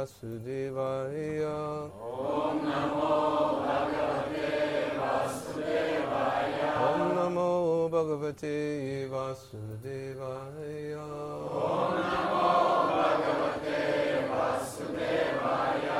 Vasudevaya. Om Namo Bhagavate Vasudevaya. Om Namo Bhagavate Vasudevaya. Om Namo Bhagavate Vasudevaya.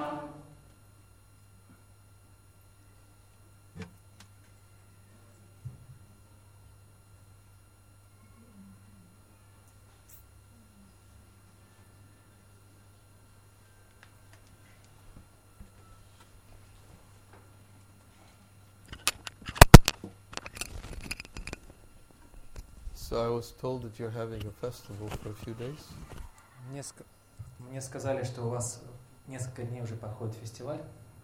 So I was told that you're having a festival for a few days. Мне сказали, что у вас несколько дней уже проходит фестиваль.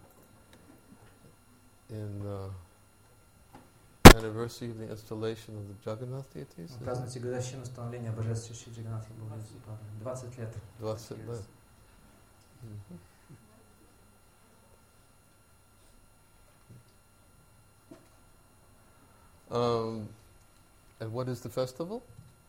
In anniversary of the installation of the Jagannath deities. Вы празднуете годовщину становления божественной Джаганнатхи Бога. 20 лет. 20 лет. And what is the festival?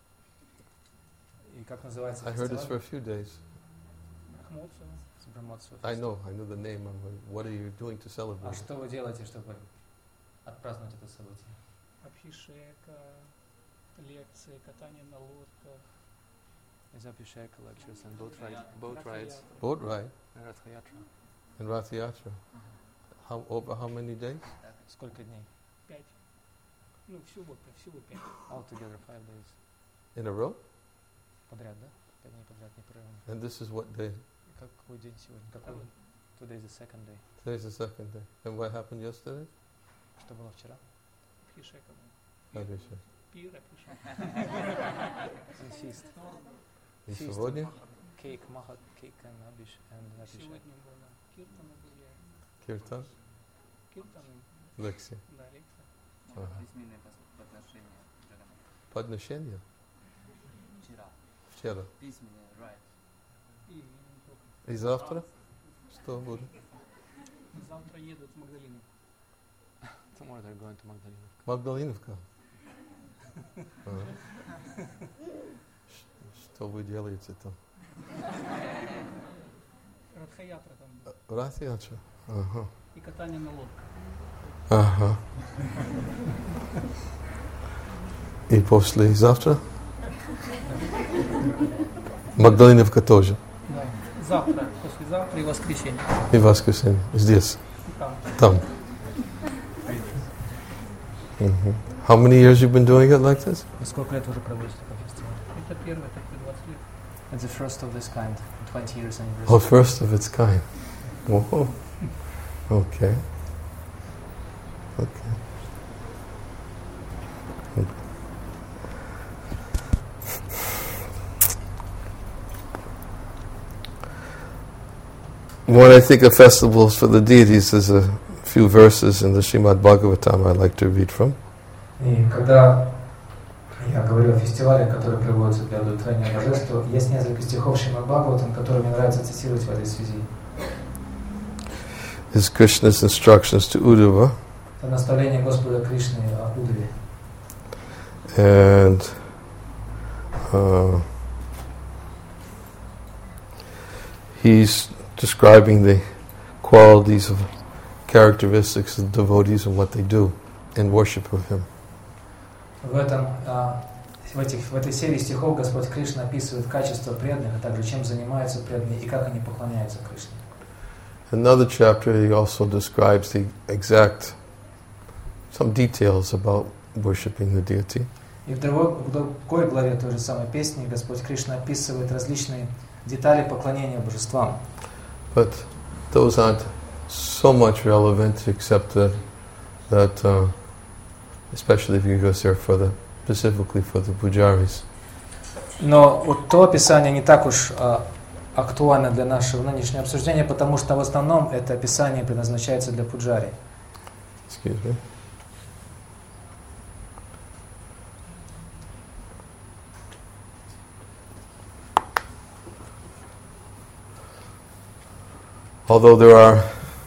И как называется I heard it's for a фестиваль? few days. Брахмоутсава. I know the name. What are you doing to А celebrate? что вы делаете, чтобы отпраздновать это событие? Абхишека, лекции, катание на лодках. Is Abhishek lectures and boat rides Boat ride and Rath Yatra. and Rath Yatra. Over how many days? Сколько дней? 5. Ну, всего 5. Altogether 5 days. In a row? Подряд, да? 5 дней подряд непрерывно. And this is what day? Какой день сегодня? Какой? Today is the second day. Today's the second day. And what happened yesterday? Что было вчера? Абхишека. Abhishek. Пир, Абхишека. And feast. И Feast. сегодня? Cake, Mahat, cake and Abhishek. Сегодня было киртаны были. Kirtan? Киртаны, Лекция. да, лекция. Ага. Письменное подношение Джаганнатха. Подношение? Вчера. Вчера. Письменное, right. И не только. И завтра? Что будет? Завтра едут в Магдалину. Tomorrow they're going to Magdalena. Магдалиновка. Ага. Что вы делаете там? Радхаятра там. Rath Yatra? Ага. И катание на лодках. Ага. И послезавтра? Магдалиновка тоже. Да. Завтра, послезавтра и воскресенье. И воскресенье. Здесь. И там. Там. Mhm. How many years you've been doing it like this? Сколько лет уже проводите такой фестиваль? Это первый, это 20 лет. It's the first of this kind, 20 years anniversary. Oh, first of its kind. Whoa. Okay. Okay. When I think of festivals for the deities, there's a few verses in the Srimad Bhagavatam I like to read from. И когда я говорю о фестивале, который проводится для удовлетворения божества, есть несколько стихов Шримад Бхагаватам, которые мне нравится цитировать в этой связи. Is Krishna's instructions to Uddhava. Это наставление Господа Кришны о Уддаве. And he's describing the qualities of characteristics of devotees and what they do in worship of him. В этой серии стихов Господь Кришна описывает качества преданных, а также чем занимаются преданные и как они поклоняются Кришне. In another chapter, he also describes the exact, some details about worshipping the deity. И в другой главе той же самой песни Господь Кришна описывает различные детали поклонения божествам. But those aren't so much relevant, except that especially because they're specifically for the pujaris. Но вот то описание не так уж актуально для нашего нынешнего обсуждения, потому что в основном это описание предназначается для пуджари. Excuse me. Although there are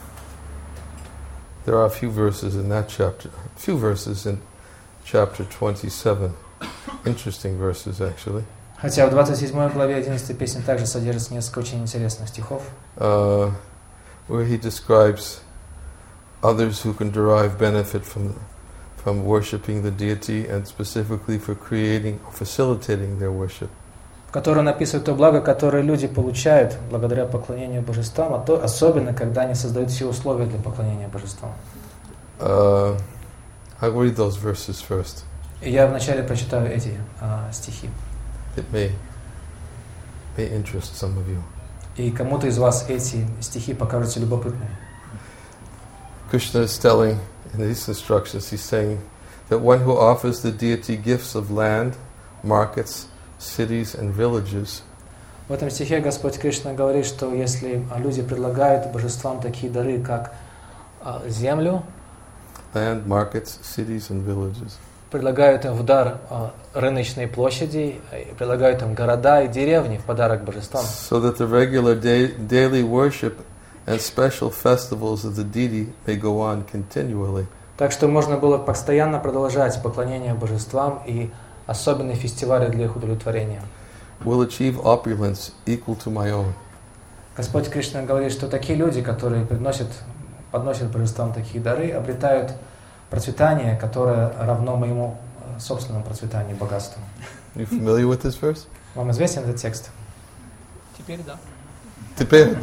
a few verses in that chapter, a few verses in chapter 27, interesting verses actually. Хотя в 27 главе 11 песни также содержится несколько очень интересных стихов, where he describes others who can derive benefit from worshiping the deity and specifically for creating or facilitating their worship. в которой он описывает то благо, которое люди получают благодаря поклонению божествам, особенно когда они создают все условия для поклонения божествам. I'll read those verses first. И я вначале прочитаю эти стихи. It may interest some of you. И кому-то из вас эти стихи покажутся любопытными. Krishna is telling in these instructions, he's saying that one who offers the deity gifts of land, markets, cities and villages, В этом стихе Господь Кришна говорит, что если люди предлагают божествам такие дары, как землю, land, markets, cities and villages, предлагают им в дар рыночные площади, предлагают им города и деревни в подарок божествам, so that the regular daily worship and special festivals of the deity may go on continually. так что можно было постоянно продолжать поклонение божествам и особенные фестивали для их удовлетворения. Will achieve opulence equal to my own. Господь Кришна говорит, что такие люди, которые подносят божествам такие дары, обретают процветание, которое равно моему собственному процветанию и богатству. You familiar with this verse? Вам известен этот текст? Теперь да. Теперь.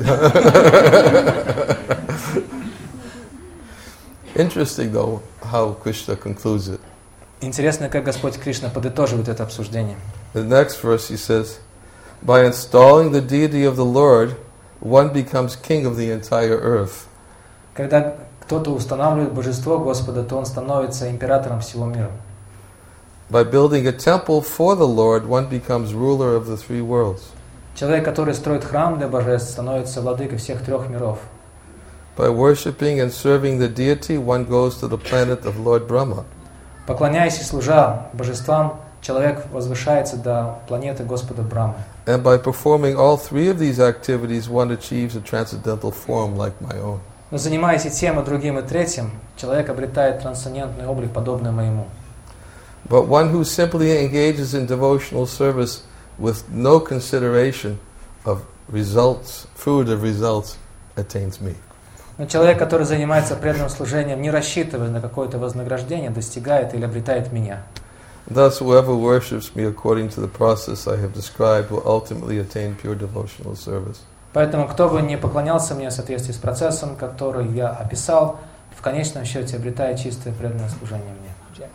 Interesting though how Krishna concludes it. Интересно, как Господь Кришна подытоживает это обсуждение. The next verse he says, by installing the deity of the Lord, one becomes king of the entire earth. Когда кто-то устанавливает божество Господа, то он становится императором всего мира. By building a temple for the Lord, one becomes ruler of the three worlds. Человек, который строит храм для божеств, становится владыкой всех трех миров. By worshipping and serving the deity, one goes to the planet of Lord Brahma. Поклоняясь и служа божествам, человек возвышается до планеты Господа Брамы. And by performing all three of these activities, one achieves a transcendental form like my own. Но занимаясь и тем, и другим, и третьим, человек обретает трансцендентный облик, подобный моему. But one who simply engages in devotional service with no consideration of results, fruit of results, attains me. Но человек, который занимается преданным служением, не рассчитывая на какое-то вознаграждение, достигает или обретает меня. Thus, whoever worships me according to the process I have described will ultimately attain pure devotional service. Поэтому, кто бы не поклонялся мне в соответствии с процессом, который я описал, в конечном счете обретает чистое преданное служение мне.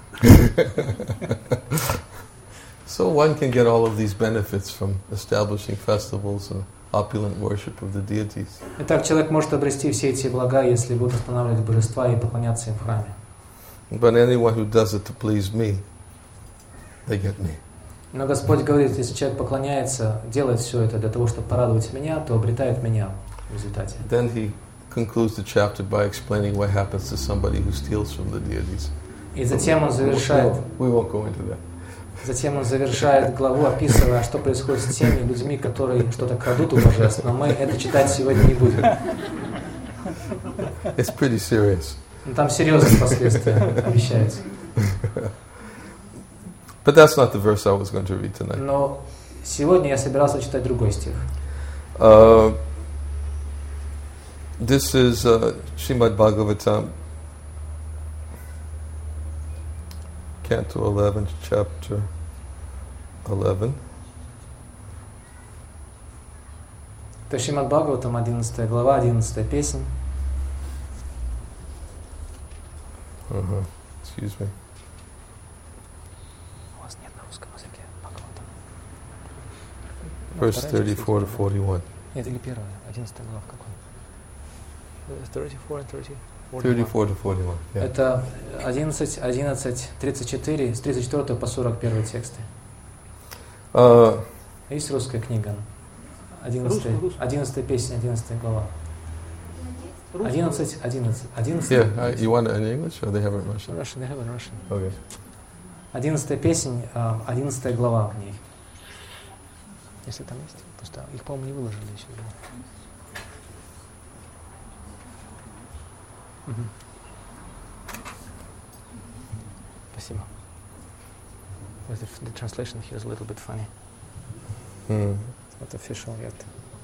So one can get all of these benefits from establishing festivals and opulent worship of the deities. Итак, человек может обрести все эти блага, если будет устанавливать божества и поклоняться им в храме. But anyone who does it to please me, they get me. Но Господь говорит, если человек поклоняется, делает все это для того, чтобы порадовать меня, то обретает меня в результате. Then he concludes the chapter by explaining what happens to somebody who steals from the deities. И затем он завершает, We won't go into that. главу, описывая, что происходит с теми людьми, которые что-то крадут у божеств, но мы это читать сегодня не будем. It's pretty serious. Но там серьезные последствия обещаются. But that's not the verse I was going to read tonight. Но сегодня я собирался читать другой стих. This is Srimad Bhagavatam, Canto 11, Chapter 11. Это Шримад Бхагаватам, 11 глава, 11 песнь. Excuse me. У вас нет на русском языке Бхагаватам. Verse 34 to 41. Нет, или первая, 11 глава в какой? 34 and 30. 34 to 41. Yeah. Это 11, 11, 34, с 34 по 41 тексты. Есть русская книга. 11 песня, 11 глава. 11. Yeah, you want it in English or they have it in Russian? Russian, they have in Russian. Okay. 11 песнь, 11 глава в ней. Если там есть, просто их, по-моему, не выложили еще. Спасибо. The translation here is a little bit funny. Hmm. It's not official yet.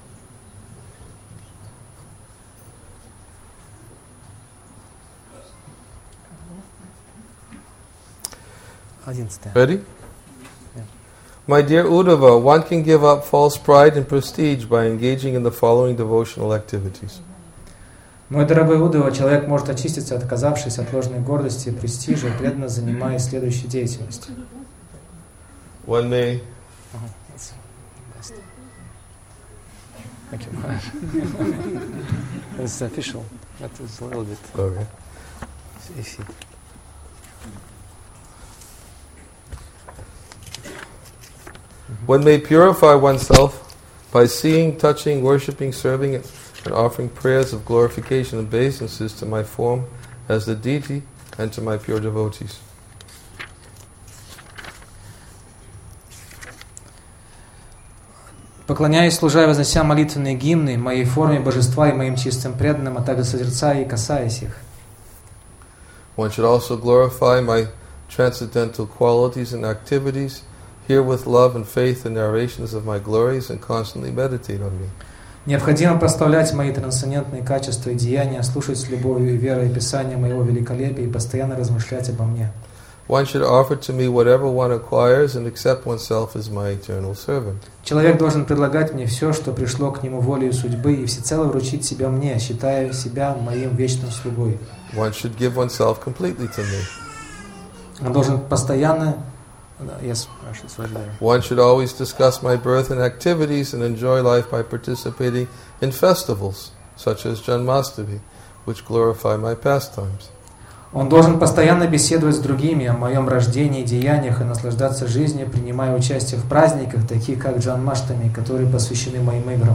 Ready? My dear Uddhava, one can give up false pride and prestige by engaging in the following devotional activities. Мой дорогой Удова, человек может очиститься, отказавшись от ложной гордости и престижа, и преданно занимаясь следующей деятельностью. One may Thank you. It's official. That is a little bit okay. iffy. One may purify oneself by seeing, touching, worshipping, serving, and offering prayers of glorification and obeisances to my form as the deity and to my pure devotees. Поклоняясь, служа и вознося молитвенные гимны моей форме божества и моим чистым преданным, а также созерцая и касаясь их. One should also glorify my transcendental qualities and activities, hear with love and faith the narrations of my glories, and constantly meditate on me. Необходимо прославлять мои трансцендентные качества и деяния, слушать с любовью и верой описания моего великолепия и постоянно размышлять обо мне. One should offer to me whatever one acquires and accept oneself as my eternal servant. Человек должен предлагать мне все, что пришло к нему волею судьбы, и всецело вручить себя мне, считая себя моим вечным слугой. One should give oneself completely to me. Он должен постоянно... Yes, it's right there. One should always discuss my birth and activities and enjoy life by participating in festivals, such as Janmashtami, which glorify my pastimes. Он должен постоянно беседовать с другими о моем рождении и деяниях и наслаждаться жизнью, принимая участие в праздниках, таких как Джанмаштами, которые посвящены моим играм.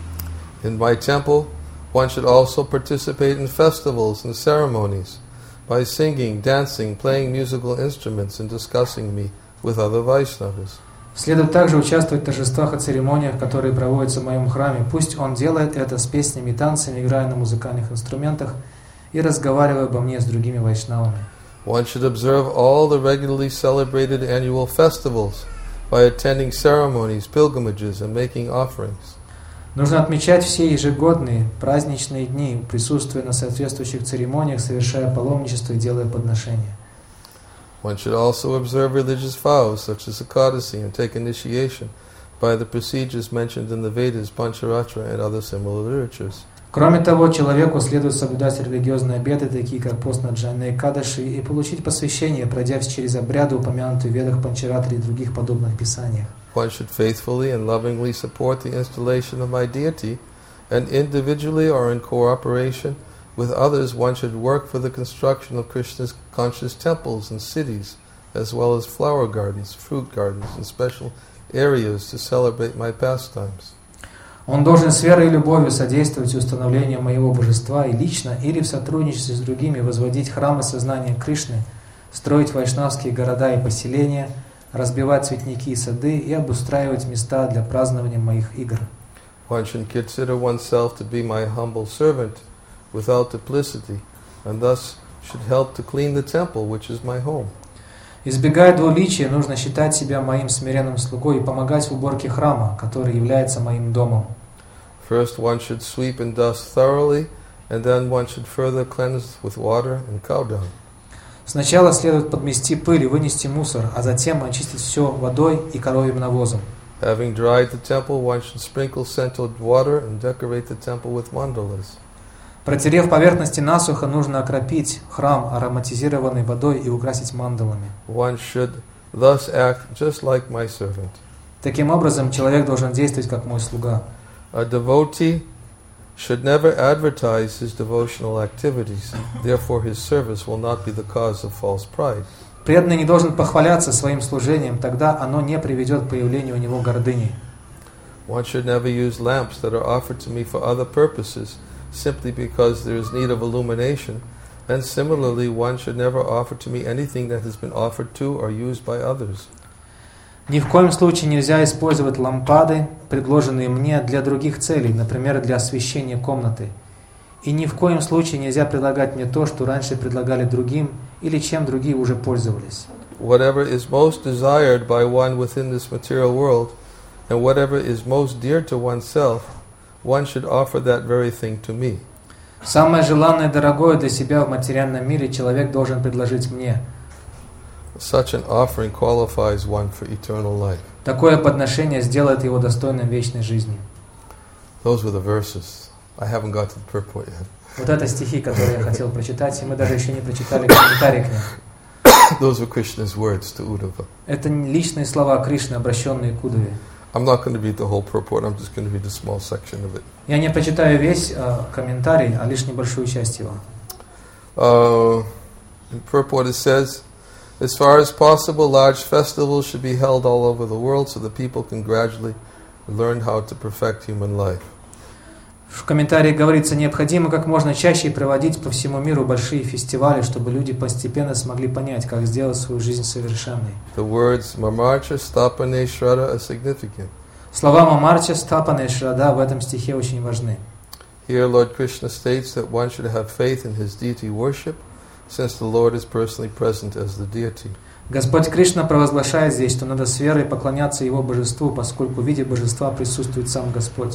In my temple, one should also participate in festivals and ceremonies by singing, dancing, playing musical instruments, and discussing me with other Vaishnavas. Следует также участвовать в торжествах и церемониях, которые проводятся в моем храме. Пусть он делает это с песнями и танцами, играя на музыкальных инструментах и разговаривая обо мне с другими вайшнавами. One should observe all the regularly celebrated annual festivals by attending ceremonies, pilgrimages, and making offerings. Нужно отмечать все ежегодные праздничные дни, присутствуя на соответствующих церемониях, совершая паломничество и делая подношения. One should also observe religious vows such as Ekadasi and take initiation by the procedures mentioned in the Vedas, Pancharatra, and other similar literatures. Кроме того, человеку следует соблюдать религиозные обеты, такие как пост на Джанна и Кадаши, и получить посвящение, пройдя через обряды, упомянутые в Ведах, Панчаратре и других подобных писаниях. One should faithfully and lovingly support the installation of my deity, and individually or in cooperation with others, one should work for the construction of Krishna's conscious temples and cities, as well as flower gardens, fruit gardens, and special areas to celebrate my pastimes. Он должен с верой и любовью содействовать установлению моего божества и лично или в сотрудничестве с другими возводить храмы сознания Кришны, строить вайшнавские города и поселения, разбивать цветники и сады и обустраивать места для празднования моих игр. One should consider oneself to be my humble servant without duplicity, and thus should help to clean the temple, which is my home. Избегая двуличия, нужно считать себя моим смиренным слугой и помогать в уборке храма, который является моим домом. First one should sweep and dust thoroughly, and then one should further cleanse with water and cow dung. Сначала следует подмести пыль и вынести мусор, а затем очистить все водой и коровьим навозом. Having dried the temple, one should sprinkle scented water and decorate the temple with mandalas. Протерев поверхности насухо, нужно окропить храм ароматизированной водой и украсить мандалами. One should thus act just like my servant. Таким образом, человек должен действовать как мой слуга. A devotee should never advertise his devotional activities, therefore his service will not be the cause of false pride. Преданный не должен похваляться своим служением, тогда оно не приведет к появлению у него гордыни. One should never use lamps that are offered to me for other purposes, simply because there is need of illumination, and similarly one should never offer to me anything that has been offered to or used by others. Ни в коем случае нельзя использовать лампады, предложенные мне для других целей, например, для освещения комнаты. И ни в коем случае нельзя предлагать мне то, что раньше предлагали другим, или чем другие уже пользовались. Whatever is most desired by one within this material world and whatever is most dear to oneself, one should offer that very thing to me. Самое желанное и дорогое для себя в материальном мире человек должен предложить мне. Such an offering qualifies one for eternal life. Такое подношение сделает его достойным вечной жизни. Those were the verses. I haven't got to the purport yet. Вот это стихи, которые я хотел прочитать, и мы даже еще не прочитали комментарий к ним. Those were Krishna's words to Uddhava. Это личные слова Кришны, обращенные к Уддаве. I'm not going to read the whole purport, I'm just going to read a small section of it. Я не прочитаю весь комментарий, а лишь небольшую часть его. In purport it says, as far as possible, large festivals should be held all over the world so that people can gradually learn how to perfect human life. В комментарии говорится, необходимо как можно чаще проводить по всему миру большие фестивали, чтобы люди постепенно смогли понять, как сделать свою жизнь совершенной. The words Mamarcha, Stapane, Shraddha are significant. Слова Мамарча, Стапана и Шрада в этом стихе очень важны. Here Lord Krishna states that one should have faith in his deity worship, since the Lord is personally present as the deity. Господь Кришна провозглашает здесь, что надо с верой поклоняться Его божеству, поскольку в виде божества присутствует сам Господь.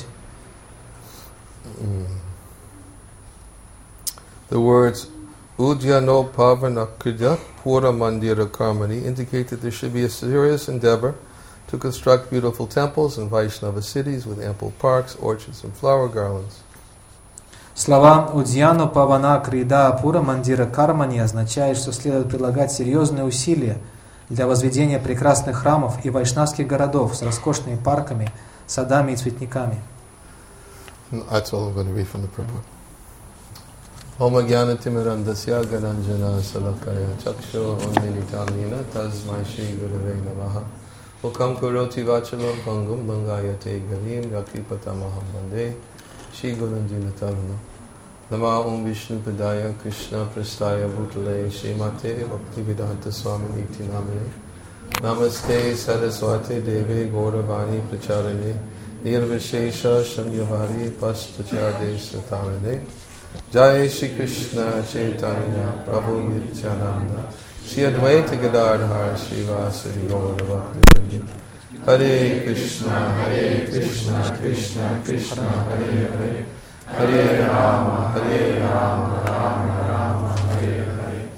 The words Udyano Pavanakridya Pura Mandira Karmani indicate that there should be a serious endeavor to construct beautiful temples and Vaishnava cities with ample parks, orchards and flower garlands. Слова «Удьяно Павана Крида Пура Мандира Кармани» означают, что следует прилагать серьезные усилия для возведения прекрасных храмов и вайшнавских городов с роскошными парками, садами и цветниками. That's all I'm going to read from the purport. Om Jnana Timirandasya Garanjana Salakaya Chakshu Unmilitanina Tasmai Shri Gurave Namaha Ukam Kuroti Vachalom Pangum Bangayate Garim Yakipatamaham Bande Shri Guranjina Taruna Nama Om Vishnu Padaya Krishna Prastaya Bhutale Srimate Bhaktivedanta Swami Niti Namane Namaste Saraswati Devi Gauravani Pracharane Nirvishesha Shamyavari Pastacharde Satarane Jai Shri Krishna Chaitanya Prabhu Nityananda Shri Advaita Gadadhar Srivasadi Gaura Hare Krishna Krishna Krishna Hare Hare Hare Rama Rama Rama Hare Hare.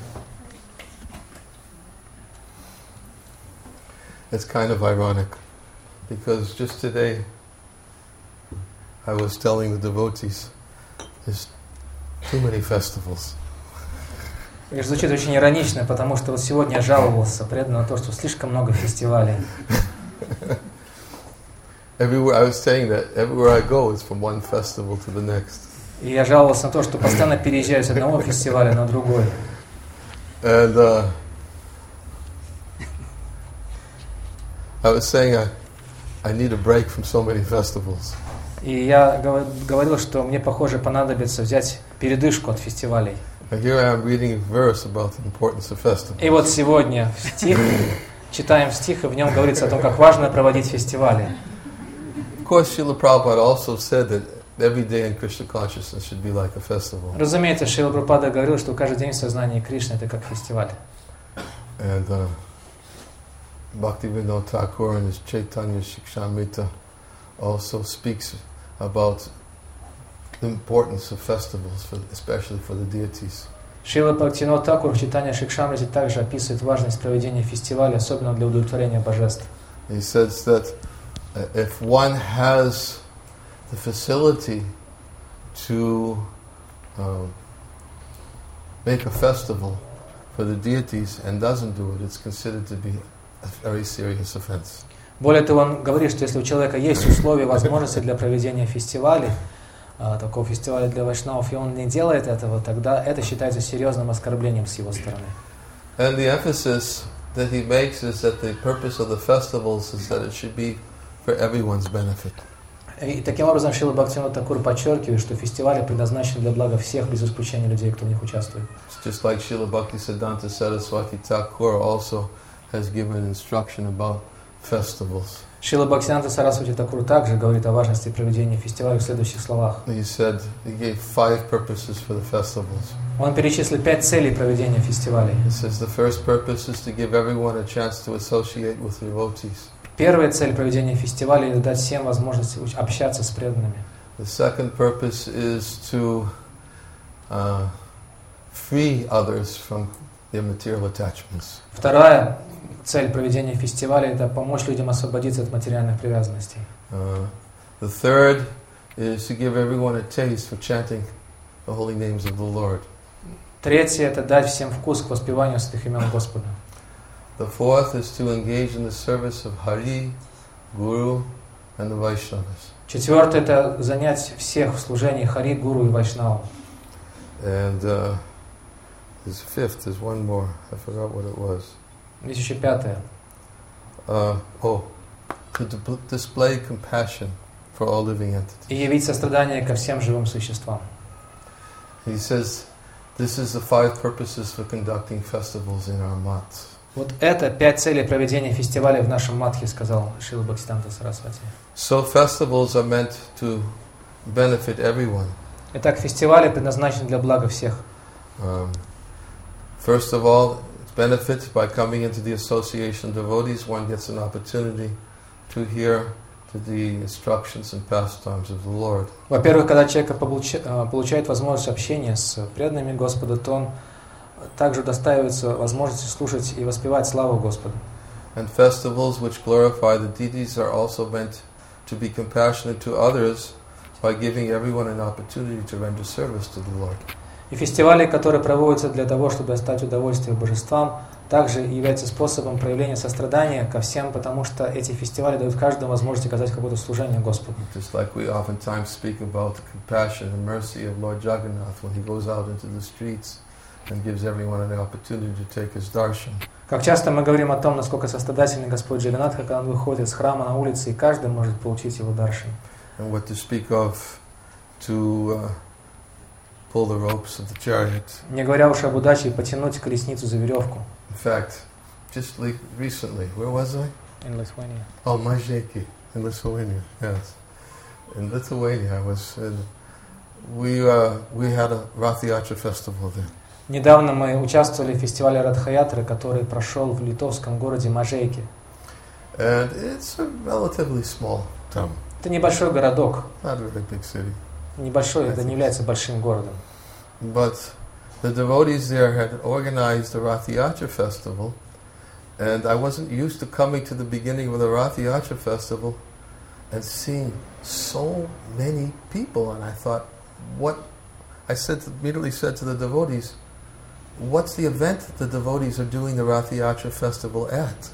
It's kind of ironic because just today I was telling the devotees there's too many festivals. И звучит очень иронично, потому что вот сегодня я жаловался преданно на то, что слишком много фестивалей. Everywhere I was saying that everywhere I go is from one festival to the next. И я жаловался на то, что постоянно переезжаю с одного фестиваля на другой. And I was saying I need a break from so many festivals. И я говорил, что мне, похоже, понадобится взять передышку от фестивалей. And here I am reading a verse about the importance of festivals. И вот сегодня читаем стих, и в нем говорится о том, как важно проводить фестивали. Of course, Srila Prabhupada also said that every day in Krishna consciousness should be like a festival. Разумеется, Шрила Прабхупада говорил, что каждый день в сознании Кришны это как фестиваль. And Bhaktivinoda Thakur in his Chaitanya Shikshamrita also speaks about the importance of festivals, especially for the deities. Шрила Бхактивинода Тхакур в Чайтанья Шикшамрите также описывает важность проведения фестиваля, особенно для удовлетворения божеств. He says that if one has the facility to make a festival for the deities and doesn't do it, it's considered to be a very serious offense. Более того, он говорит, что если у человека есть условия, возможности для проведения фестивалей, такого фестиваля для вайшнавов, и он не делает этого, тогда это считается серьезным оскорблением с его стороны. And the emphasis that he makes is that the purpose of the festivals is that it should be for everyone's benefit. И таким образом Шрила Бхактивинода Тхакур подчеркивает, что фестивали предназначены для блага всех, без исключения людей, кто в них участвует. Just like Srila Bhaktisiddhanta Saraswati Thakur also has given instruction about festivals. Шрила Бхактисиданта Сарасвати Тхакур также говорит о важности проведения фестивалей в следующих словах. He said he gave 5 purposes for the festivals. Он перечислил 5 целей проведения фестивалей. He says the first purpose is to give everyone a chance to associate with devotees. Первая цель проведения фестиваля – это дать всем возможность общаться с преданными. The second purpose is to free others from their material attachments. Вторая цель проведения фестиваля – это помочь людям освободиться от материальных привязанностей. The third is to give everyone a taste for chanting the holy names of the Lord. Третье – это дать всем вкус к воспеванию святых имен Господа. The fourth is to engage in the service of Hari, Guru, and the Vaishnavas. Четвертое – это занять всех в служении Хари, Гуру и Вайшнаву. And there's fifth, there's one more, I forgot what it was. Есть еще пятое. To display compassion for all living entities. И явить сострадание ко всем живым существам. He says, this is the 5 purposes for conducting festivals in our mats. Вот это 5 целей проведения фестиваля в нашем матхе, сказал Шрила Бхактисиданта Сарасвати. So festivals are meant to benefit everyone. Итак, фестивали предназначены для блага всех. First of all, it's benefits by coming into the association of devotees. One gets an opportunity to hear the instructions and pastimes of the Lord. Во-первых, когда человек получает возможность общения с преданными Господа, то он также удостаивается возможности слушать и воспевать славу Господа. And festivals which glorify the deities are also meant to be compassionate to others by giving everyone an opportunity to render service to the Lord. И фестивали, которые проводятся для того, чтобы доставить удовольствие божествам, также являются способом проявления сострадания ко всем, потому что эти фестивали дают каждому возможность оказать какое-то служение Господу. Just like we oftentimes speak about the compassion and mercy of Lord Jagannath when he goes out into the streets and gives everyone an opportunity to take his darshan. Как часто мы говорим о том, насколько сострадательный Господь Джаганнат, когда Он выходит с храма на улице, и каждый может получить его даршан. And what to speak of to pull the ropes of the chariot. Не говоря уж об удаче потянуть колесницу за веревку. In fact, just recently, where was I? In Lithuania. Oh, Mažeikiai, in Lithuania, yes. In Lithuania, I was. We had a Rath Yatra festival there. Недавно мы участвовали в фестивале Радха-ятры, который прошел в литовском городе Мажейки. And it's a relatively small town. Это небольшой городок. Not a really big city. Небольшой, это не является большим городом. But the devotees there had organized the Rath Yatra festival, and I wasn't used to coming to the beginning of the Rath Yatra festival and seeing so many people. And I thought, immediately said to the devotees, what's the event that the devotees are doing the Rath Yatra festival at?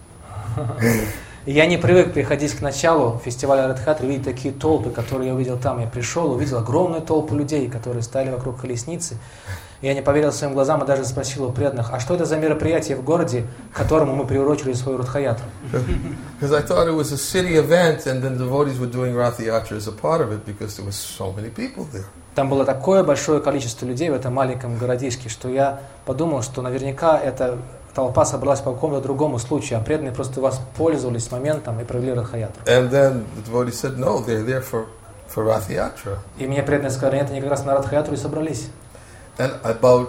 Я не привык приходить к началу фестиваля Радха-ятры, видеть такие толпы, которые я увидел там. Я пришел, увидел огромную толпу людей, которые стояли вокруг колесницы. Я не поверил своим глазам и даже спросил у преданных, а что это за мероприятие в городе, к которому мы приурочили свою Радха-ятру? Because I thought it was a city event, and then devotees were doing Rath Yatra as a part of it because there was so many people there. Там было такое большое количество людей в этом маленьком городишке, что я подумал, что наверняка эта толпа собралась по какому-то другому случаю, а преданные просто воспользовались моментом и провели Радха-ятру. And then the devotees said, no, they're there for Rath Yatra. И мне преданные сказали, нет, они как раз на Радха-ятру и собрались. And about,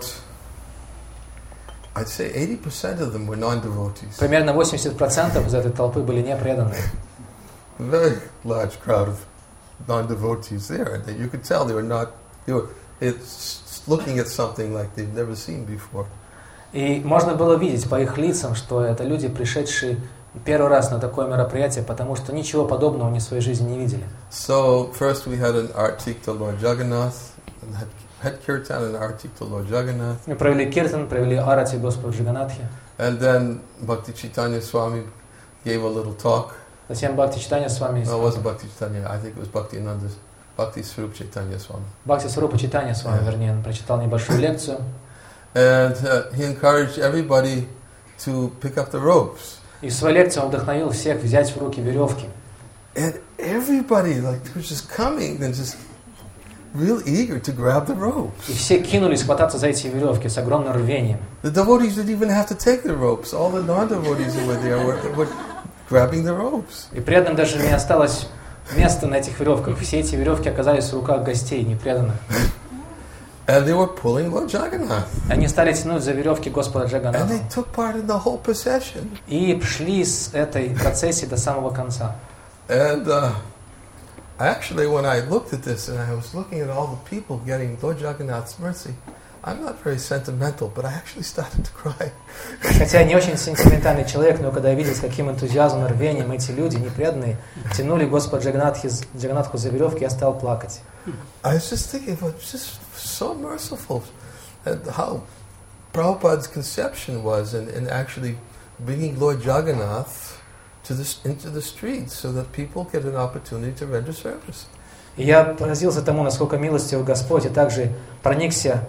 I'd say 80% of them were non-devotees. Примерно 80% из этой толпы были не преданные. Very large crowd of non-devotees there, and you could tell they were looking at something like they've never seen before. И можно было видеть по их лицам, что это люди, пришедшие первый раз на такое мероприятие, потому что ничего подобного они в своей жизни не видели. So first we had an artik to Lord Jagannath, and had kirtan and artik to Lord Jagannath. Мы провели киртан, провели арати Господу Джаганатхе. And then Bhakti Chaitanya Swami gave a little talk. Затем Бхакти Чайтанья Свами. No, it wasn't Bhakti Chaitanya. I think it was Bhakti Ananda, Bhakti Swarup Chaitanya Swami. Бхакти Сварупа Чайтанья Свами, вернее, он прочитал небольшую лекцию. And he encouraged everybody to pick up the ropes. И в своей лекции он вдохновил всех взять в руки веревки. And everybody, was just coming and just real eager to grab the ropes. И все кинулись хвататься за эти веревки с огромным рвением. The devotees didn't even have to take the ropes. All the non-devotees who were there were grabbing the ropes. И преданным даже не осталось места на этих веревках. Все эти веревки оказались в руках гостей, непреданных. And they were pulling Lord Jagannath. Они стали тянуть за веревки Господа And Джаганнатха. they took part in the whole procession. И шли с этой процессии до самого конца. And actually, when I looked at this and I was looking at all the people getting Lord Jagannath's mercy, I'm not very sentimental, but I actually started to cry. Хотя я не очень сентиментальный человек, но когда я видел, с каким энтузиазмом и рвением эти люди, непреданные, тянули Господа Джаганнатху за веревки, я стал плакать. I was just thinking, well, it's just so merciful, and how Prabhupada's conception was in actually bringing Lord Jagannath into the streets so that people get an opportunity to render service. И я поразился тому, насколько милостив Господь, и также проникся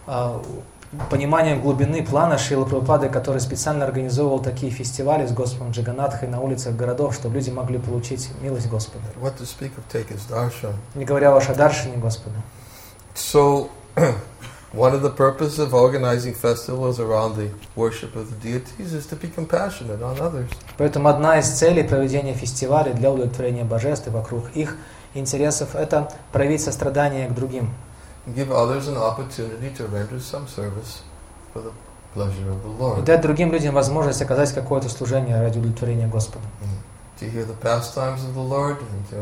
пониманием глубины плана Шрилы Прабхупады, который специально организовывал такие фестивали с Господом Джаганнатхой на улицах городов, чтобы люди могли получить милость Господа. What to speak of take his darshan. Не говоря уж о даршине Господа. So, one of the purposes of organizing festivals around the worship of the deities is to be compassionate on others. Поэтому одна из целей проведения фестивалей для удовлетворения божеств и вокруг их интересов – это проявить сострадание к другим. Give others an opportunity to render some service for the pleasure of the И Lord. дать другим людям возможность оказать какое-то служение ради удовлетворения Господа. To hear the pastimes of the Lord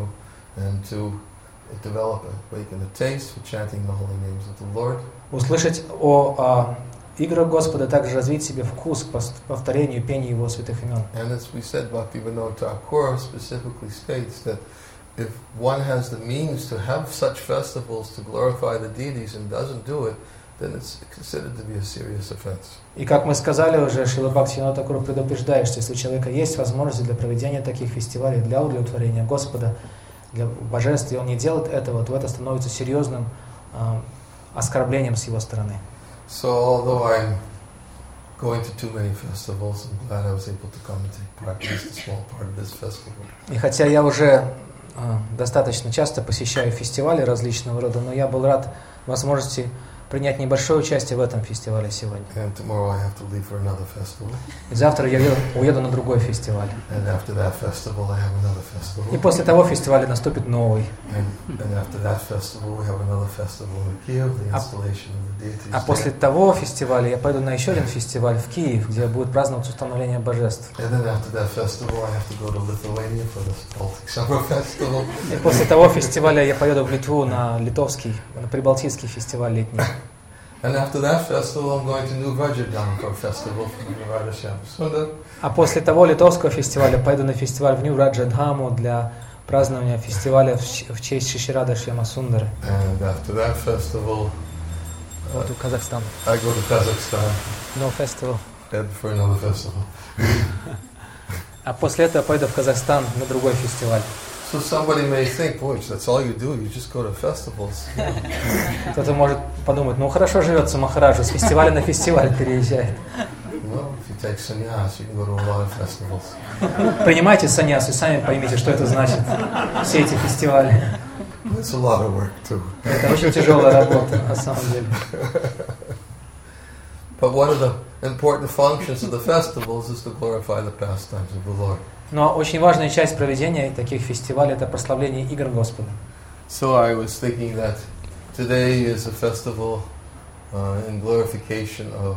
and to develop a awaken a taste for chanting the holy names of the Lord. Услышать о играх Господа, также развить себе вкус к повторению и пению Его святых имен. And as we said, Bhaktivinoda Thakur specifically states that if one has the means to have such festivals to glorify the deities and doesn't do it, then it's considered to be a serious offense. И как мы сказали уже, Шрила Бхактивинода Тхакур предупреждает, что если у человека есть возможность для проведения таких фестивалей для удовлетворения Господа, для божеств, и он не делает этого, то это становится серьезным оскорблением с его стороны. So although I'm going to too many festivals, I'm glad I was able to come and take part, at least a small part of this festival. И хотя я уже достаточно часто посещаю фестивали различного рода, но я был рад возможности принять небольшое участие в этом фестивале сегодня. And tomorrow I have to leave for another festival. И завтра я уеду на другой фестиваль. And after that festival I have another festival. И после того фестиваля наступит новый. And after that festival we have another festival in Kiev, the installation of the deities. А после того фестиваля я пойду на еще один фестиваль в Киев, где будет праздноваться установление божеств. And then after that festival I have to go to Lithuania for the Baltic Summer Festival. И после того фестиваля я поеду в Литву на Прибалтийский фестиваль летний. And after that festival I'm going to New Vrajadam for a festival from Radha Shyama. А после того литовского фестиваля поеду на фестиваль в Нью-Раджадхаму для празднования фестиваля в честь Шиширада Шьяма Сундары. And after that festival Вот в Казахстан. I go to Kazakhstan No festival. and for another festival. А после этого поеду в Казахстан на другой фестиваль. So somebody may think, boy, that's all you do, you just go to festivals. Кто-то может подумать, ну хорошо живется Махараджа, с фестиваля на фестиваль переезжает. Well, if you take sannyas, you can go to a lot of festivals. Принимайте саньяс и сами поймите, что это значит, все эти фестивали. It's a lot of work too. Это очень тяжелая работа, на самом деле. But one of the important functions of the festivals is to glorify the pastimes of the Lord. Но очень важная часть проведения таких фестивалей – это прославление игр Господа. So I was thinking that today is a festival in glorification of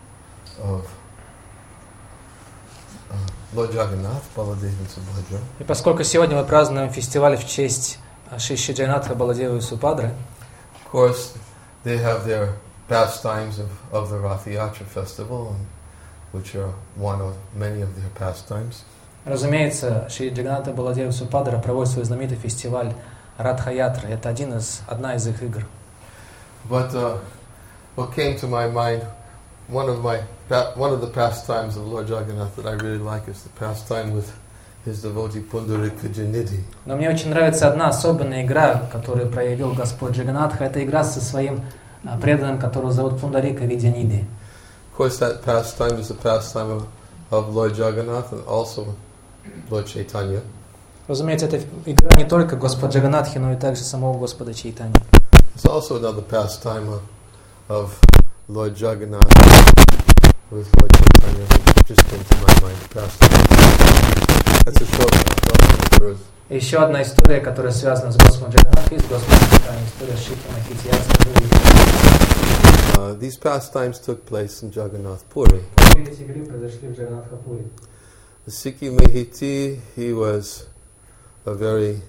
Lord Jagannath, Baladeva and Subhadra. И поскольку сегодня мы празднуем фестиваль в честь Шри Джаганнатха, Баладевы и Субхадры, Of course, they have their pastimes of the Rath Yatra festival, which are one of many of their pastimes. разумеется, Шри Джаганнатха, Баладева и Субхадра проводит свой знаменитый фестиваль Радха-Ятра. Это одна из их игр. But what came to my mind, one of the pastimes of Lord Jagannath that I really like is the pastime with his devotee Pundarika Janidhi. Но мне очень нравится одна особенная игра, которую проявил Господь Джаганнатха. Это игра со своим преданным, которого зовут Пундарика Видянидhi. Of course, that pastime is the pastime of Lord Jagannath and also Lord Chaitanya. Разумеется, это игра не только Господа Джаганнатхи, но и также самого Господа Чайтаньи. It's also another pastime of Lord Jagannath with Lord Chaitanya. just came to my mind. That's a short verse. Еще одна история, которая связана с Господом Джаганнатхой, с Господом Чайтаньей, история Шики Махити. Я расскажу ее. These pastimes took place in Jagannath Puri. Эти игры произошли в Джаганнатхапуре. Sikhi Mahiti, he was a very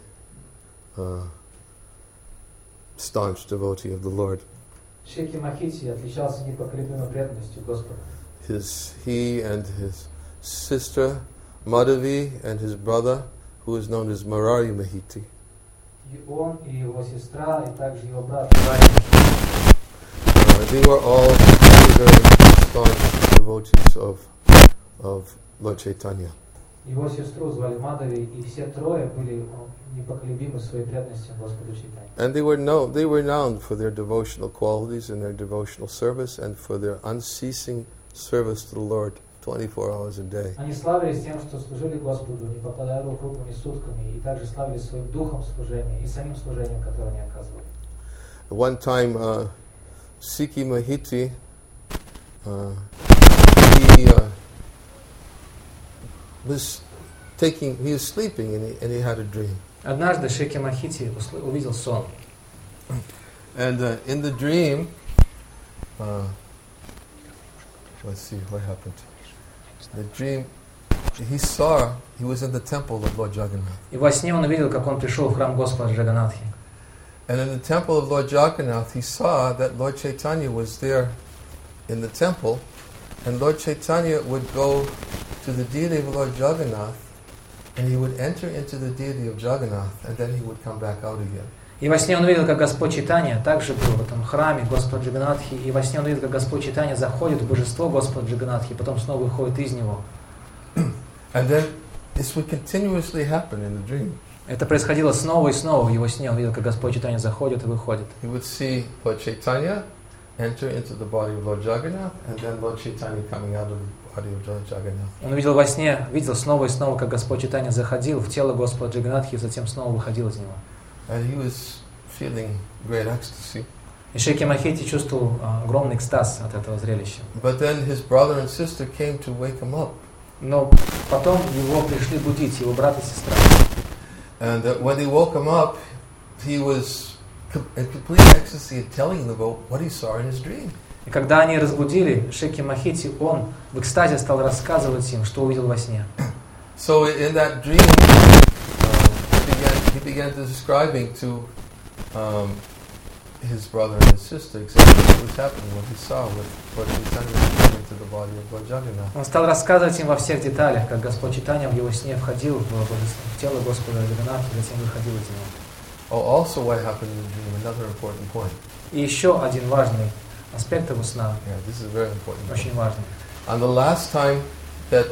staunch devotee of the Lord. Шики Махити отличался непоколебимой преданностью Господу. He and his sister Madhavi and his brother, who is known as Murari Mahiti. И он, и его сестра, и также его брат. They were all very staunch devotees of Lord Chaitanya. Его сестру звали Мадhavi, и все трое были непоколебимы своей преданностью Господу Чайтанье. And they were known for their devotional qualities and their devotional service and for their unceasing service to the Lord 24 hours a day. Они славились тем, что служили Господу, не покладая рук круглыми сутками, и также славились своим духом служения и самим служением, которое они оказывали. At one time, Sikhi Mahiti, he was sleeping and he had a dream. Однажды Шики Махити увидел сон. And in the dream, let's see what happened. The dream, he was in the temple of Lord Jagannath. И во сне он увидел, как он пришел в храм Господа Джаганнатхи. And in the temple of Lord Jagannath, he saw that Lord Chaitanya was there in the temple, and Lord Chaitanya would go to the deity of Lord Jagannath, and he would enter into the deity of Jagannath, and then he would come back out again. И во сне он увидел, как Господь Чайтанья также был в этом храме Господа Джаганнатхи, и во сне он увидел, как Господь Чайтанья заходит в божество Господа Джаганнатхи, потом снова выходит из него. And then this would continuously happen in the dream. Это происходило снова и снова в его сне. Он видел, как Господь Чайтанья заходит и выходит. He would see Lord Chaitanya enter into the body of Lord Jagannath, and then Lord Chaitanya coming out of the body of Lord Jagannath. Он увидел во сне, видел снова и снова, как Господь Чайтанья заходил в тело Господа Джаганнатхи, и затем снова выходил из него. And he was feeling great ecstasy. И Шики Махити чувствовал огромный экстаз от этого зрелища. But then his brother and sister came to wake him up. Но потом его пришли будить, его брат и сестра. And when they woke him up, he was in complete ecstasy at telling them about what he saw in his dream. И когда они разбудили Шики Махити, он в экстазе стал рассказывать им, что увидел во сне. So in that dream, he began describing to his brother and his sister exactly what was happening, what he saw with Lord Chaitanya coming into the body of Lord Jagannath. Он стал рассказывать им во всех деталях, как Господь Чайтанья в его сне входил в тело Господа Джаганнатхи, затем выходил из него. Oh, also what happened in the dream, another important point. И еще один важный аспект его сна, Yeah, this is a very important point. очень важный. On the last time that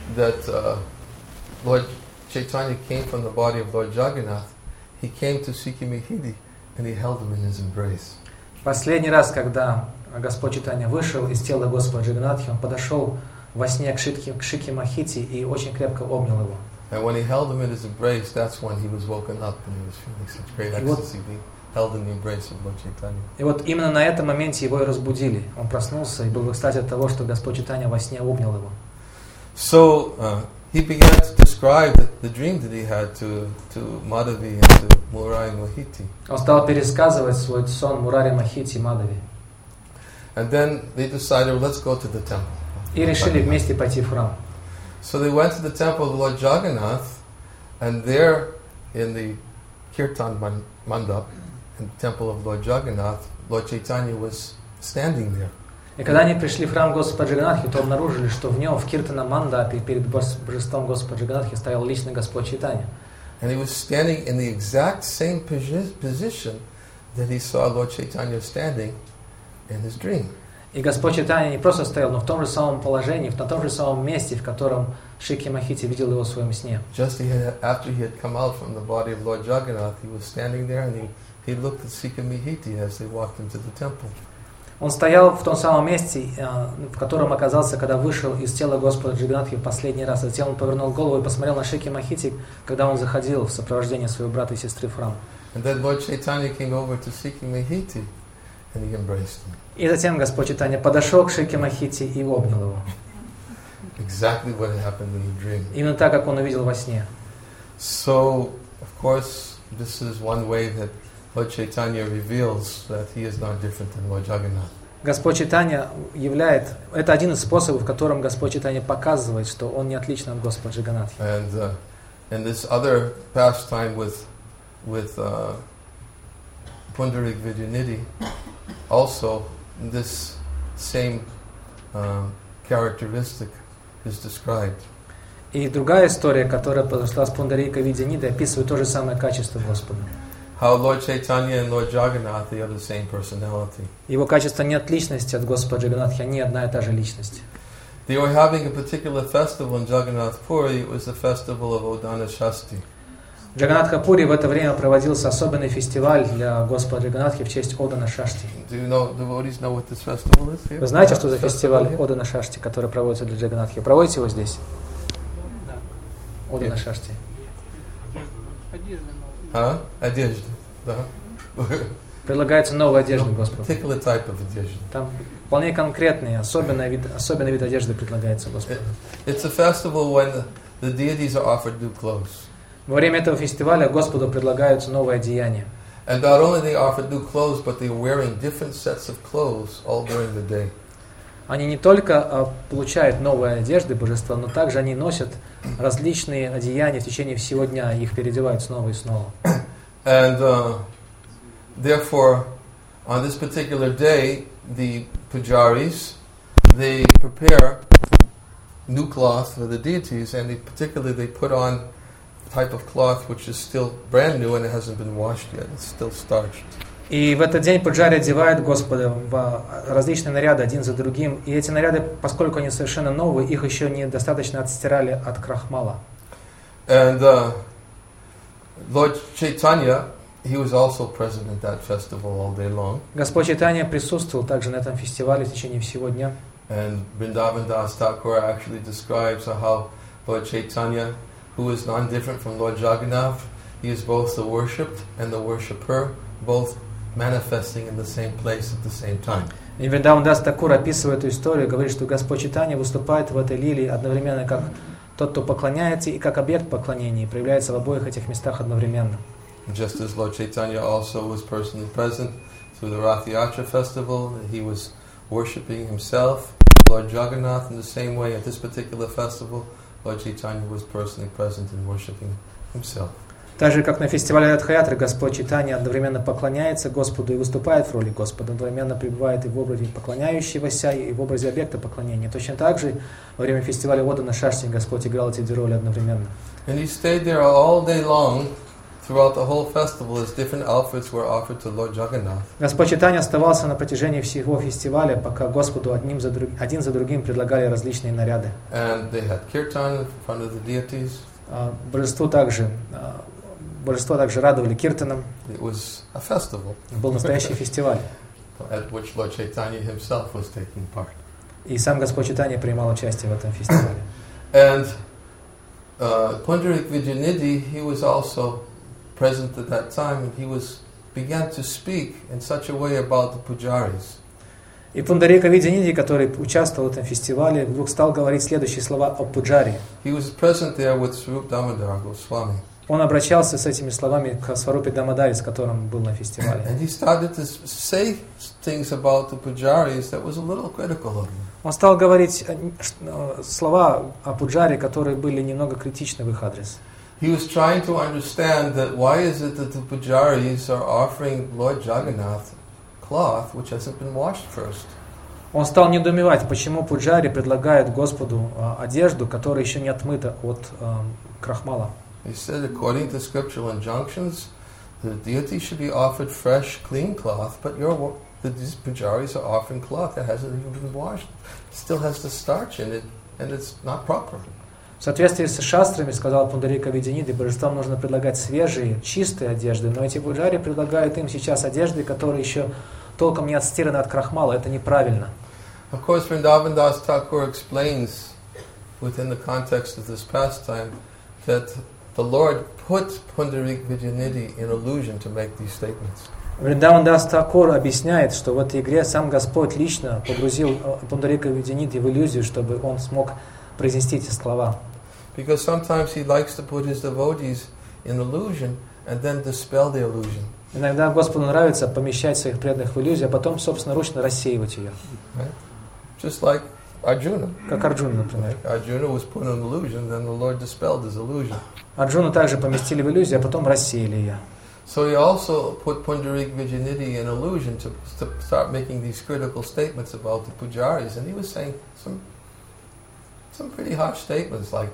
Lord Chaitanya came from the body of Lord Jagannath, he came to Sikhi Mahiti and he held him in his embrace. Последний раз, когда Господь Чайтанья вышел из тела Господа Джаганнатхи, он подошел во сне к Шики Махити и очень крепко обнял его. And when he held him in his embrace, that's when he was woken up and he was feeling such great ecstasy, being held in the embrace of Lord Chaitanya. И вот именно на этом моменте его и разбудили. Он проснулся и был в экстазе от того, что Господь Чайтанья во сне обнял его. So he began to describe the dream that he had to Madhavi and to Murari Mahiti. Он стал пересказывать свой сон Мурари Махити и Мадhavi. And then they decided, well, let's go to the temple. И решили вместе пойти в храм. So they went to the temple of Lord Jagannath, and there in the Kirtan Mandap, in the temple of Lord Jagannath, Lord Chaitanya was standing there. И когда они пришли в храм Господа Джаганнатхи, то обнаружили, что в нем, в Киртана Мандапе, перед божеством Господа Джаганнатхи, стоял личный Господь Чайтанья. And he was standing in the exact same position that he saw Lord Chaitanya standing in his dream. И Господь Чайтанья не просто стоял, но в том же самом положении, на том же самом месте, в котором Шики Махити видел его в своем сне. Just after he had come out from the body of Lord Jagannath, he was standing there and he looked at Sikhi Mahiti as they walked into the temple. Он стоял в том самом месте, в котором оказался, когда вышел из тела Господа Джаганнатхи в последний раз. Затем он повернул голову и посмотрел на Шики Махити, когда он заходил в сопровождении своего брата и сестры в храм. And then Lord Chaitanya came over to Sikhi Mahiti and he embraced him. И затем Господь Чайтанья подошел к Шики Махити и обнял его. exactly what happened in the dream. Именно так, как он увидел во сне. So, of course, this is one way that Lord Chaitanya reveals that he is not different than Lord Jagannath. Господь Чайтанья это один из способов, в котором Господь Чайтанья показывает, что он не отличен от Господа Джаганнатхи. And this other pastime with Pundarik Vidyanidhi, also this same characteristic is described. И другая история, которая произошла с Пундарикой Видянидой, описывает то же самое качество Господа. How Lord Chaitanya and Lord Jagannath, they are the same personality. Его качество не от личности, от Господа Джаганнатхи, они одна и та же личность. They were having a particular festival in Jagannath Puri. It was the festival of Odana Shasti. В Джаганнатха-Пури в это время проводился особенный фестиваль для Господа Джаганнатхи в честь Одана Шашти. Devotees know what this festival is here? Вы знаете, что за фестиваль Одана Шашти, который проводится для Джаганнатхи? Проводите его здесь? Да. Одана Шашти. Одежда новая. Одежда, да. Предлагается новая одежда Господу. Particular type of одежда. Там вполне конкретный, особенный вид одежды предлагается Господу. It's a festival when the deities are offered new clothes. Во время этого фестиваля Господу предлагаются новые одеяния. And not only they offered new clothes, but they're wearing different sets of clothes all during the day. Они не только получают новые одежды божества, но также они носят различные одеяния в течение всего дня, их переодевают снова и снова. And therefore, on this particular day, the pujaris, they prepare new cloth for the deities, and particularly they put on a type of cloth which is still brand new and it hasn't been washed yet, it's still starched. И в этот день пуджари одевают Господа в различные наряды один за другим. И эти наряды, поскольку они совершенно новые, их еще недостаточно отстирали от крахмала. And Lord Chaitanya, he was also present at that festival all day long. Господь Чайтанья присутствовал также на этом фестивале в течение всего дня. And Vrindavan Das Thakur actually describes how Lord Chaitanya, who is non-different from Lord Jagannath, he is both the worshipped and the worshipper, both manifesting in the same place at the same time. И Вриндаван Дас Такур, описывая эту историю, говорит, что Господь Чайтанья выступает в этой лилии одновременно как тот, кто поклоняется, и как объект поклонения, и проявляется в обоих этих местах одновременно. Just as Lord Chaitanya also was personally present through the Rath Yatra festival, he was worshipping himself, Lord Jagannath, in the same way at this particular festival, Lord Chaitanya was personally present in worshipping himself. Так же, как на фестивале Радха-ятры, Господь Чайтанья одновременно поклоняется Господу и выступает в роли Господа, одновременно пребывает и в образе поклоняющегося, и в образе объекта поклонения. Точно так же во время фестиваля Одана Шашти Господь играл эти две роли одновременно. And he stayed there all day long, throughout the whole festival, as different outfits were offered to Lord Jagannath. Господь Чайтанья оставался на протяжении всего фестиваля, пока Господу один за другим предлагали различные наряды. And they had kirtan in front of the deities. Божество также радовали киртаном. It was a festival. Был настоящий фестиваль. At which Lord Chaitanya himself was taking part. И сам Господь Чайтанья принимал участие в этом фестивале. And Pundarik Vidyanidhi, he was also present at that time, and he began to speak in such a way about the pujaris. И Пундарика Видянидhi, который участвовал в этом фестивале, вдруг стал говорить следующие слова о пуджаре. He was present there with Swarup Damodar Goswami. Он обращался с этими словами к Сварупе Дамодари, с которым был на фестивале. And he started to say things about the pujaris that was a little critical of them. Он стал говорить слова о пуджаре, которые были немного критичны в их адрес. He was trying to understand that why is it that the pujaris are offering Lord Jagannath cloth which hasn't been washed first. Он стал недоумевать, почему пуджари предлагают Господу одежду, которая еще не отмыта от крахмала. He said, according to scriptural injunctions, the deity should be offered fresh, clean cloth, but these pujaris are offering cloth that hasn't even been washed. It still has the starch in it, and it's not proper. В соответствии с шастрами, сказал Пундарика Видянидhi, божествам нужно предлагать свежие, чистые одежды, но эти пуджари предлагают им сейчас одежды, которые еще толком не отстираны от крахмала. Это неправильно. Of course, Vrindavan Das Thakur explains, within the context of this pastime, that the Lord put Pundarik Vidyanidhi in illusion to make these statements. Вриндаван Дас Такур объясняет, что в этой игре сам Господь лично погрузил Пундарика Видянидhi в иллюзию, чтобы он смог произнести эти слова. Because sometimes he likes to put his devotees in illusion and then dispel the illusion. Иногда Господу нравится помещать своих преданных в иллюзию, а потом собственноручно рассеивать ее. Right? Just like Arjuna. Как Арджуна, например. Arjuna was put in illusion, then the Lord dispelled his illusion. Арджуну также поместили в иллюзию, а потом рассеяли ее. So he also put Pundarik Vijayanidhi in illusion to start making these critical statements about the pujaris, and he was saying some pretty harsh statements, like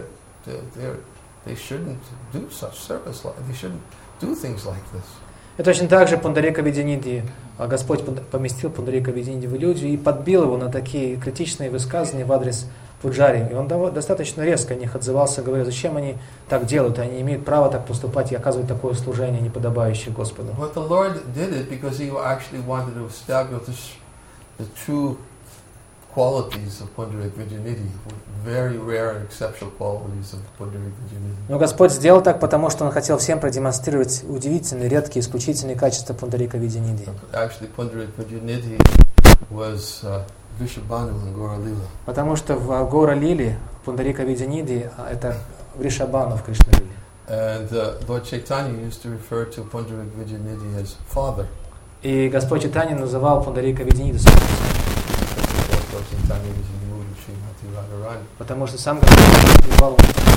they shouldn't do such service, they shouldn't do things like this. И точно так же Пундарика Видянидхи, Господь поместил Пундарика Видянидхи в иллюзию и подбил его на такие критичные высказывания в адрес пуджари. И он достаточно резко о них отзывался, говоря, зачем они так делают, они имеют право так поступать и оказывать такое служение, неподобающее Господу. But the Lord did it because he actually wanted to establish the true qualities of Pundarik Vijayanidhi, very rare and exceptional qualities of Pundarik Vijayanidhi. Но Господь сделал так, потому что Он хотел всем продемонстрировать удивительные, редкие, исключительные качества Пундарика Видянидхи. Actually, Pundarik Vijayanidhi was Vrishabhanu in Gaura Lila. Потому что в Гора Лиле Пундарика Видянидхи это Вришабхану в Кришна Лиле. And Lord Chaitanya used to refer to Pundarik Vijayanidhi as father. И Господь Чайтанья называл Пундарика Видянидхи своим отцом. Lord Chaitanya was in the mood of Srimati Radharani. Потому что сам Господь пребывал,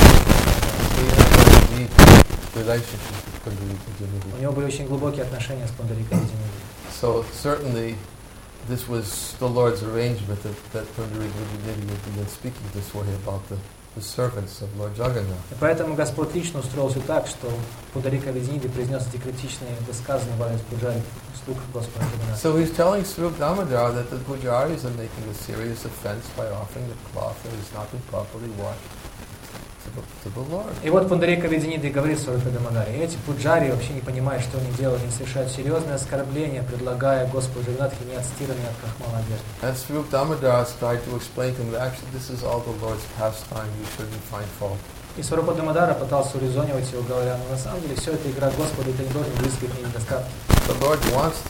He had a deep relationship with Pundarik у Vijayanidhi. него были очень глубокие отношения с Пундариком Видянидхи. So certainly this was the Lord's arrangement that Pundarik Vijayanidhi would begin speaking this way about the servants of Lord Jagannath. И поэтому Господь лично устроил все так, что Пундарика Видянидхи произнес эти критичные высказывания в адрес пуджари, слуг Господа Джаганнатха. So he's telling Swarup Damodar that the pujaris are making a serious offense by offering the cloth that has not been properly washed to the Lord. И вот Пундарика Видянидхи говорит Сварупе Дамодаре, эти пуджари вообще не понимают, что они делают, они совершают серьезное оскорбление, предлагая Господу Джаганнатхе не отстиранные от крахмала одежды. And Swarup Damodar tried to explain to him that actually this is all the Lord's pastime, you shouldn't find fault. И Сварупа Дамодара пытался урезонивать его, говоря, ну на самом деле все это игра Господа, и ты не должен выискивать мне недостатки. The Lord wants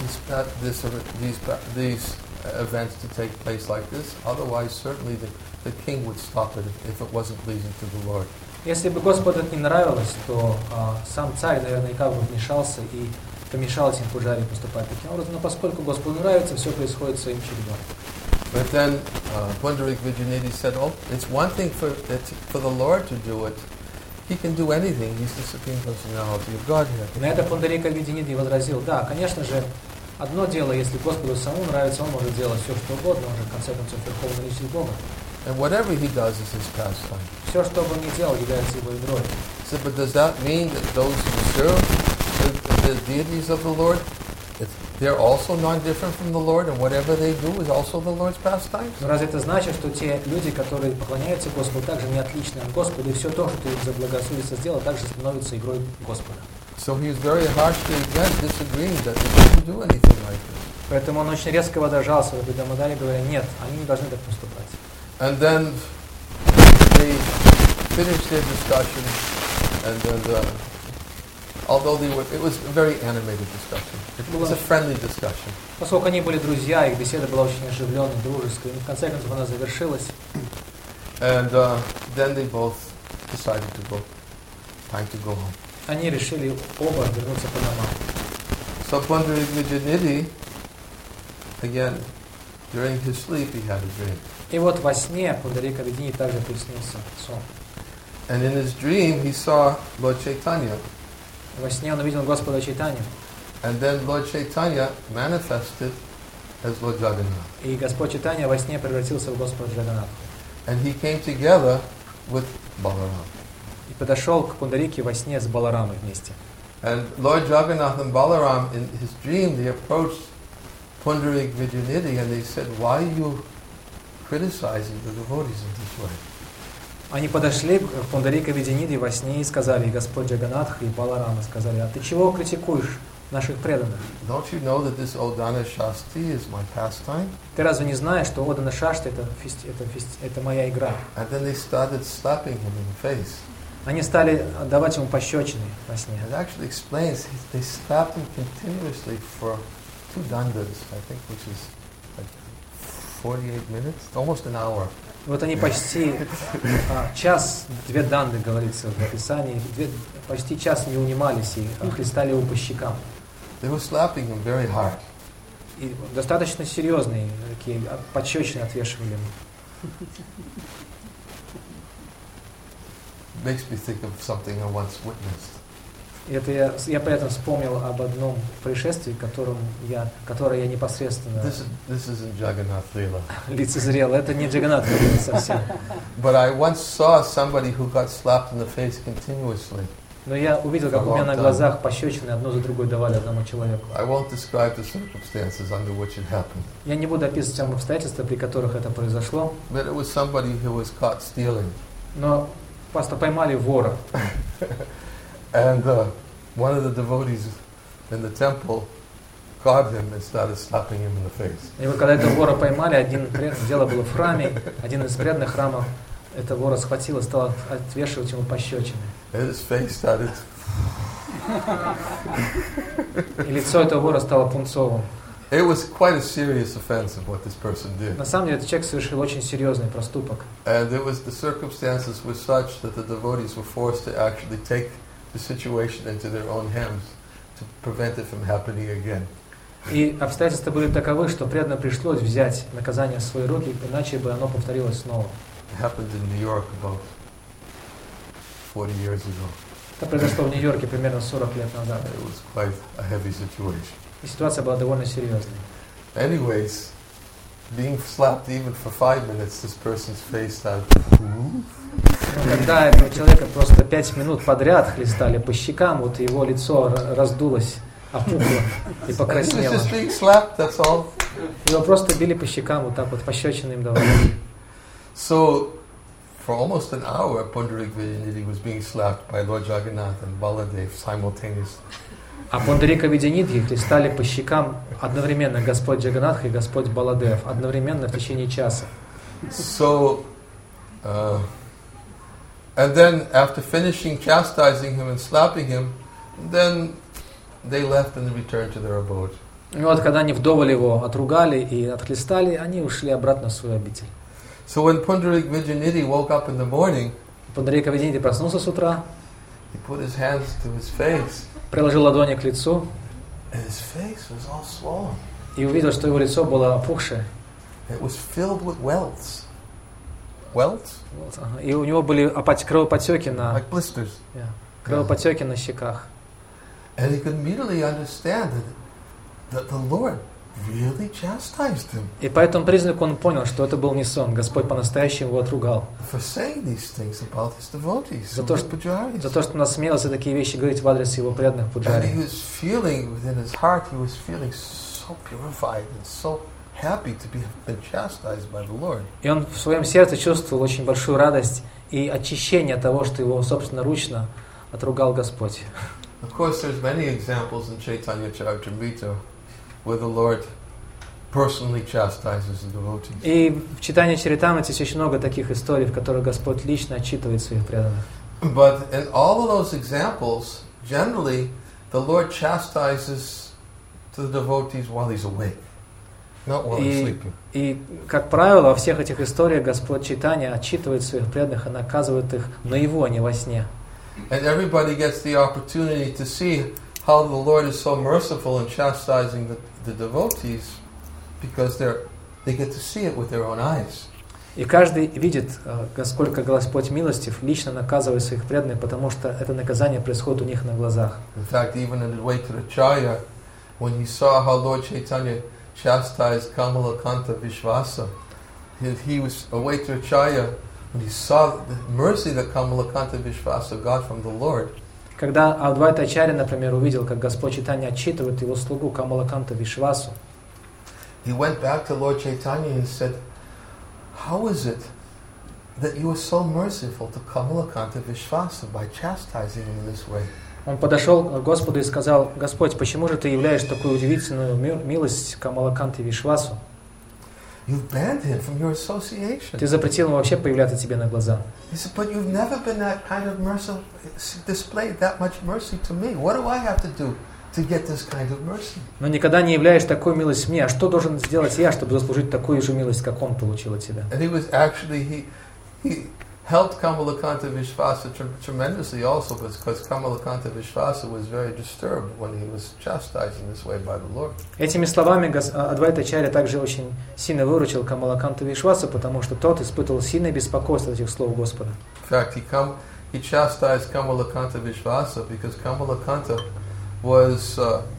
these events to take place like this, otherwise certainly the king would stop it if it wasn't pleasing to the Lord. Если бы Господу это не нравилось, то сам царь наверняка бы вмешался и помешал этим пуджари поступать таким образом. Но поскольку Господу нравится, все происходит своим чередом. But then Pundarik Vijayanidhi said, oh, it's one thing for the Lord to do it. He can do anything. He's the Supreme Personality of Godhead. На это Пундарика Видянидхи возразил, да, конечно же, одно дело, если Господу самому нравится, Он может делать все, что угодно, Он же, в конце концов, Верховный Личность Бога. And whatever he does is his pastime. Все, что бы он ни делал, является его игрой. So, but does that mean that those who serve the deities of the Lord, they're also non-different from the Lord, and whatever they do is also the Lord's pastime? Но разве это значит, что те люди, которые поклоняются Господу, также не отличны от Господа, и все то, что их заблагорассудится сделать, также становится игрой Господа? So he was very harshly against disagreeing that they shouldn't do anything like this. Поэтому он очень резко выражался в Дамодаре, говоря, нет, они не должны так поступать. And then they finished their discussion, and then although it was a very animated discussion. It was a friendly discussion. Поскольку они были друзья, их беседа была очень оживленной, дружеской, и в конце концов она завершилась. And then they both decided to go. Time to go home. Они решили оба вернуться по домам. So Pundarik Vijayanidhi, again, during his sleep, he had a dream. И вот во сне Пундарика Видянидхи также приснился сон. And in his dream, he saw Lord Chaitanya. Во сне он увидел Господа Чайтанью. And then Lord Chaitanya manifested as Lord Jagannath. И Господь Чайтанья во сне превратился в Господа Джаганнатха. And he came together with Balaram. И подошел к Пундарике во сне с Баларамой вместе. And Lord Jagannath and Balaram, in his dream, they approached Pundarik Vijayanidhi and they said, why are you criticizing the devotees in this way? Они подошли к Пундарика Видянидхи во сне и сказали, и Господь Джаганнатха, и Баларама сказали, а ты чего критикуешь наших преданных? Don't you know that this Odana Shasti is my pastime? Ты разве не знаешь, что Одана Шашта это моя игра? And then they started slapping him in the face. Они стали давать ему пощечины во сне. It actually explains, they slapped him continuously for 2 dandas, I think, which is like 48 minutes, almost an hour. Вот они почти час, 2 данды, говорится в описании, почти час не унимались и хлестали его по щекам. They were slapping him very hard. И достаточно серьезные такие пощечины отвешивали ему. Makes me think of something I once witnessed. И это я при этом вспомнил об одном происшествии, которое я непосредственно This isn't Jagannath Leela. лицезрел. Это не Джаганнат Лила совсем. But I once saw somebody who got slapped in the face continuously. Но я увидел, как у меня на глазах пощечины одну за другой давали одному человеку. I won't describe the circumstances under which it happened. Я не буду описывать вам обстоятельства, при которых это произошло, But it was somebody who was caught stealing. но просто поймали вора. And one of the devotees in the temple caught him and started slapping him in the face. И вот когда этого вора поймали, дело было в храме, один из преданных храмов этого вора схватил и стал отвешивать ему пощечины. And his face started. И лицо этого вора стало пунцовым. It was quite a serious offense of what this person did. На самом деле этот человек совершил очень серьезный проступок. And the circumstances were such that the devotees were forced to actually take the situation into their own hands to prevent it from happening again. И обстоятельства были таковы, что преданным пришлось взять наказание в свои руки, иначе бы оно повторилось снова. It happened in New York about 40 years ago. Это произошло в Нью-Йорке примерно 40 лет назад. It was quite a heavy situation. И ситуация была довольно серьезной. Anyways, being slapped even for 5 minutes, this person's face started. Но когда этого человека просто 5 минут подряд хлестали по щекам, вот его лицо раздулось, опухло и покраснело. Just being slapped, that's all. Его просто били по щекам, вот так вот, пощечины им давали. So, for almost an hour, Pundarik Vijayanidhi was being slapped by Lord Jagannath and Baladev simultaneously. А Пундарика Видянидхи хлестали по щекам одновременно Господь Джаганнатха и Господь Баладев, одновременно в течение часа. So, and then after finishing chastising him and slapping him, then they left and returned to their abode. И вот когда они вдоволь его отругали и отхлестали, они ушли обратно в свою обитель. So when Pundarik Vijayanidhi woke up in the morning, Пундарика Видянидхи проснулся с утра, he put his hands to his face, приложил ладони к лицу and his face was all swollen. и увидел, что его лицо было опухшее. It was filled with welts. Welts? И у него были кровоподтеки Like blisters. кровоподтеки на щеках. And he could immediately understand that the Lord really chastised him И по этому признаку он понял, что это был не сон. Господь по-настоящему его отругал. for saying these things about his devotees, За his то, pujaris. что он насмелился такие вещи говорить в адрес его преданных And пуджари. he was feeling within his heart, he was feeling so purified and so happy to be been chastised by the Lord. И он в своем сердце чувствовал очень большую радость и очищение от того, что его собственноручно отругал Господь. Of course, there's many examples in Chaitanya Charitamrita where the Lord personally chastises the devotees. И в читании Чаритамрити есть очень много таких историй, в которых Господь лично отчитывает своих преданных. But in all of those examples, generally, the Lord chastises the devotees while he's awake, not while he's sleeping. И, как правило, во всех этих историях Господь Чайтанья отчитывает своих преданных и наказывает их наяву, а не во сне. And everybody gets the opportunity to see how the Lord is so merciful in chastising the devotees because they get to see it with their own eyes. И каждый видит, сколько Господь милостив, лично наказывает своих преданных, потому что это наказание происходит у них на глазах. In fact, even in the way to the Acharya, when he saw how Lord Chaitanya chastised Kamalakanta Vishvasa, he was away to Acharya when he saw the mercy that Kamalakanta Vishvasa got from the Lord. Когда Адвайта Ачарья, например, увидел, как Господь Чайтанья отчитывает его слугу Камалаканта Вишвасу, he went back to Lord Chaitanya and said, "How is it that you are so merciful to Kamalakanta Vishvasa by chastising him in this way?" он подошел к Господу и сказал: Господь, почему же ты являешь такую удивительную милость Камалаканте Вишвасу? You've banned him from your association. Ты запретил ему вообще появляться тебе на глаза. He said, "But you've never been that kind of mercy, displayed that much mercy to me. What do I have to do to get this kind of mercy? Но никогда не являешь такую милость мне. А что должен сделать я, чтобы заслужить такую же милость, как он получил от тебя? And he was actually, he helped Kamalakanta Vishvasa tremendously also, because Kamalakanta Vishvasa was very disturbed when he was chastised in this way by the Lord. Этими словами Адвайтачарья также очень сильно выручил Камалаканту Вишвасу, потому что тот испытывал сильное беспокойство от этих слов Господа. In fact, he chastised Kamalakanta Vishvasa because Kamalakanta was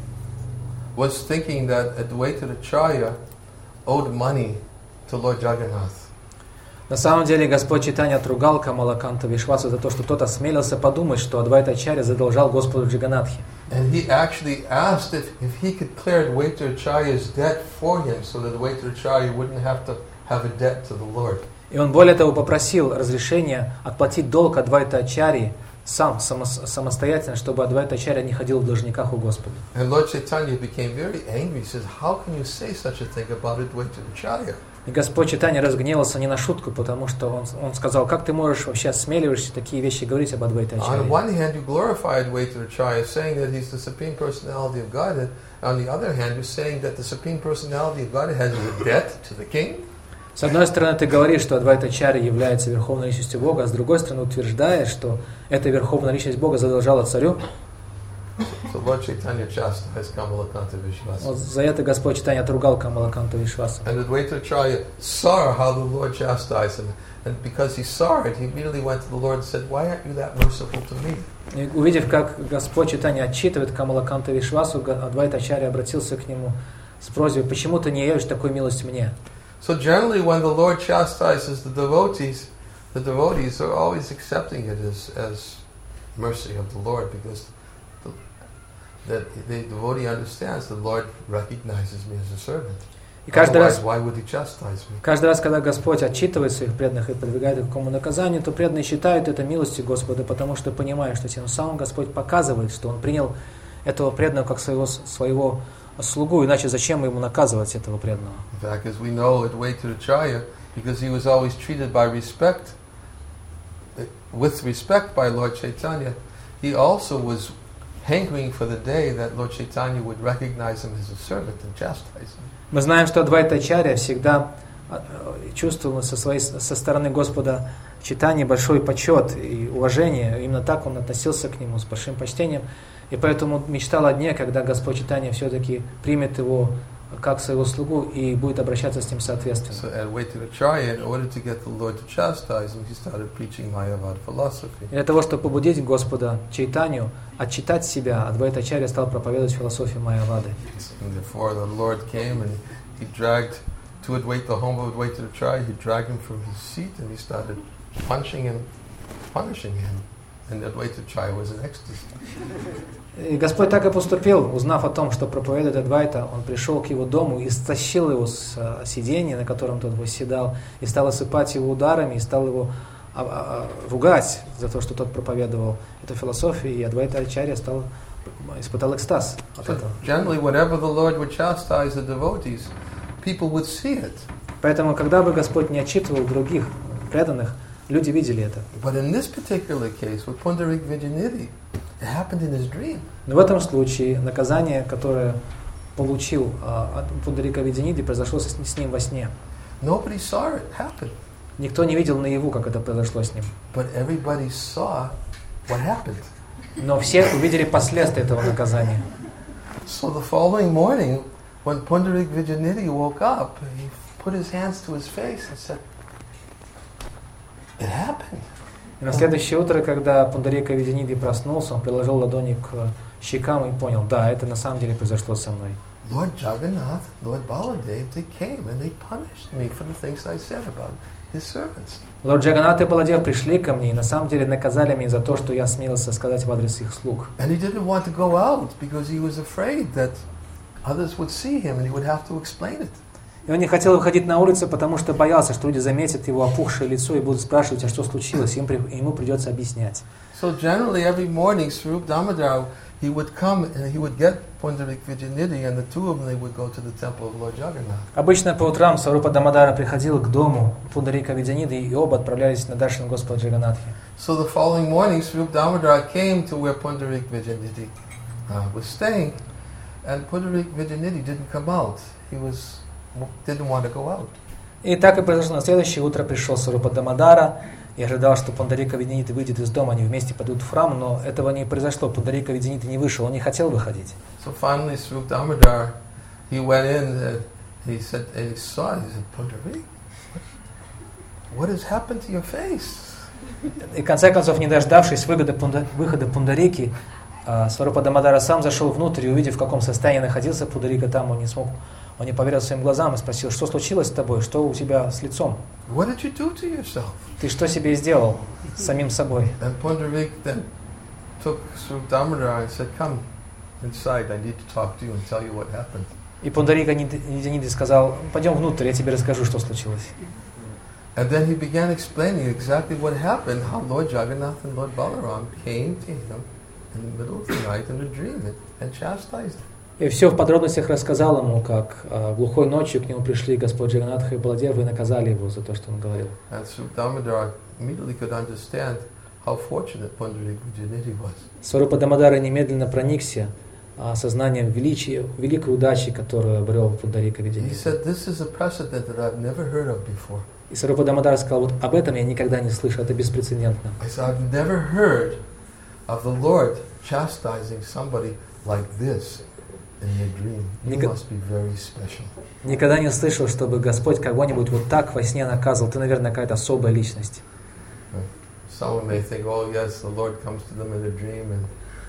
thinking that Advaita Acharya owed money to Lord Jagannath. На самом деле Господь Чайтанья отругал Камалаканту Вишвасу за то, что тот осмелился подумать, что Адвайтачарья задолжал Господу Джаганатхе. And he actually asked if he could clear Advaita Acharya's debt for him so that Advaita Acharya wouldn't have to have a debt to the Lord. И он более того попросил разрешения отплатить долг Адвайтачарьи самостоятельно, чтобы Адвайтачарья не ходил в должниках у Господа. And Lord Chaitanya became very angry. He says, "How can you say such a thing about Advaita Acharya?" И Господь Чайтанья разгневался не на шутку, потому что он сказал, как ты можешь вообще осмеливаешься такие вещи говорить об Адвайтачарье? On one hand, you glorify Advaita Acharya, saying that he's the Supreme Personality of Godhead. On the other hand, you're saying that the Supreme Personality of Godhead has a debt to the king. С одной стороны, ты говоришь, что Адвайтачарья является Верховной Личностью Бога, а с другой стороны, утверждаешь, что эта Верховная Личность Бога задолжала царю. So Lord Chaitanya chastised Kamalakanta Vishvasa. Вот за это Господь Чайтанья отругал Камалаканту Вишвасу. And Advaita Acharya saw how the Lord chastised him. And because he saw it, he immediately went to the Lord and said, "Why aren't you that merciful to me?" И увидев, как Господь Чайтанья отчитывает Камалаканту Вишвасу, Адвайтачарья обратился к нему с просьбой, почему ты не явишь такую милость мне? So generally when the Lord chastises the devotees are always accepting it as mercy of the Lord, because the devotee understands the Lord recognizes me as a servant. И каждый раз, why would he chastise me? каждый раз, когда Господь отчитывает своих преданных и подвигает их к какому наказанию, то преданные считают это милостью Господа, потому что понимают, что тем самым Господь показывает, что Он принял этого преданного как своего слугу, иначе зачем ему наказывать этого преданного? In fact, as we know, Advaita Acharya, because he was always treated with respect by Lord Chaitanya, he also was hankering for the day that Lord Chaitanya would recognize him as a servant and chastise him. Мы знаем, что Адвайтачарья всегда чувствовал со стороны Господа Чайтаньи большой почет и уважение. Именно так он относился к нему, с большим почтением. И поэтому мечтал о дне, когда Господь Чайтанья все-таки примет его как своего слугу и будет обращаться с ним соответственно. So Advaita Acharya, in order to get the Lord to chastise him, he started preaching Mayavad philosophy. Для того, чтобы побудить Господа Чайтанью отчитать себя, Адвайтачарья стал проповедовать философию Майявады. And therefore the Lord came and he dragged to Advaita, the home of Advaita Acharya, he dragged him from his seat and he started punishing him. And Advaita Acharya was in ecstasy. И Господь так и поступил, узнав о том, что проповедует Адвайта, он пришел к его дому и стащил его с сиденья, на котором тот восседал, и стал осыпать его ударами, и стал его ругать за то, что тот проповедовал эту философию, и Адвайта Ачарья испытал экстаз от этого. Generally, whenever the Lord would chastise the devotees, people would see it. Поэтому, когда бы Господь не отчитывал других преданных, люди видели это. But in this particular case, with Pundarik Vijayanidhi, it happened in his dream. Но в этом случае наказание, которое получил Пундарика Видянидхи, произошло с ним во сне. Nobody saw it happen. Никто не видел наяву, как это произошло с ним. But everybody saw what happened. Но все увидели последствия этого наказания. So the following morning, when Pundarik Vijayanidhi woke up, he put his hands to his face and said, "It happened." И на следующее утро, когда Пундарика Видянидхи проснулся, он приложил ладони к щекам и понял, да, это на самом деле произошло со мной. Lord Jagannath, Lord Baladev, they came and they punished me for the things I said about his servants. Лорд Джаганнат и Баладев пришли ко мне и на самом деле наказали меня за то, что я осмелился сказать в адрес их слуг. And he didn't want to go out because he was afraid that others would see him and he would have to explain it. И он не хотел выходить на улицу, потому что боялся, что люди заметят его опухшее лицо и будут спрашивать, а что случилось, и ему придется объяснять. So generally every morning, Swarup Damodar, he would come and he would get Pundarik Vijayanidhi, and the two of them, they would go to the temple of Lord Jagannath. Обычно по утрам Сварупа Дамодара приходил к дому Пундарика Видянидхи, и оба отправлялись на даршан Господа Джаганнатхи. So the following morning, Swarup Damodar came to where Pundarik Vijayanidhi was staying, and Pundarik Vijayanidhi didn't come out. He didn't want to go out. И так и произошло. На следующее утро пришел Сварупа Дамодара и ожидал, что Пундарика Видянита выйдет из дома, они вместе пойдут в храм, но этого не произошло. Пундарика Видянита не вышел, он не хотел выходить. So finally, Swarup Damodar, he went in and he said, Pundarik, what has happened to your face? И в конце концов, не дождавшись выхода Пундарики, Сварупа Дамодара сам зашел внутрь и, увидев, в каком состоянии находился Пундарика там, он не поверил своим глазам и спросил, что случилось с тобой, что у тебя с лицом? What did you do to yourself? Ты что себе сделал с самим собой? And Pundarik then took Swarup Damodar and said, come inside, I need to talk to you and tell you what happened. И Пундарика Видянита сказал, пойдем внутрь, я тебе расскажу, что случилось. And then he began explaining exactly what happened, how Lord Jagannath and Lord Balaram came to him in the middle of the night in a dream and chastised him. И все в подробностях рассказал ему, как глухой ночью к нему пришли Господь Джаганнатха и Баладева и наказали его за то, что он говорил. And Swarup Damodar immediately could understand how fortunate Pundarik Vijayanidhi was. Сварупа Дамодара немедленно проникся сознанием величия, великой удачи, которую обрел Пундарика He Видянита. said, this is a precedent that I've never heard of before. И Сварупа Дамодара сказал, вот об этом я никогда не слышал, это беспрецедентно. I said, I've never heard of the Lord chastising somebody like this in a dream. You must be very special. Никогда не слышал, чтобы Господь кого-нибудь вот так во сне наказывал. Ты, наверное, какая-то особая личность. Someone may think, oh yes, the Lord comes to them in a dream, and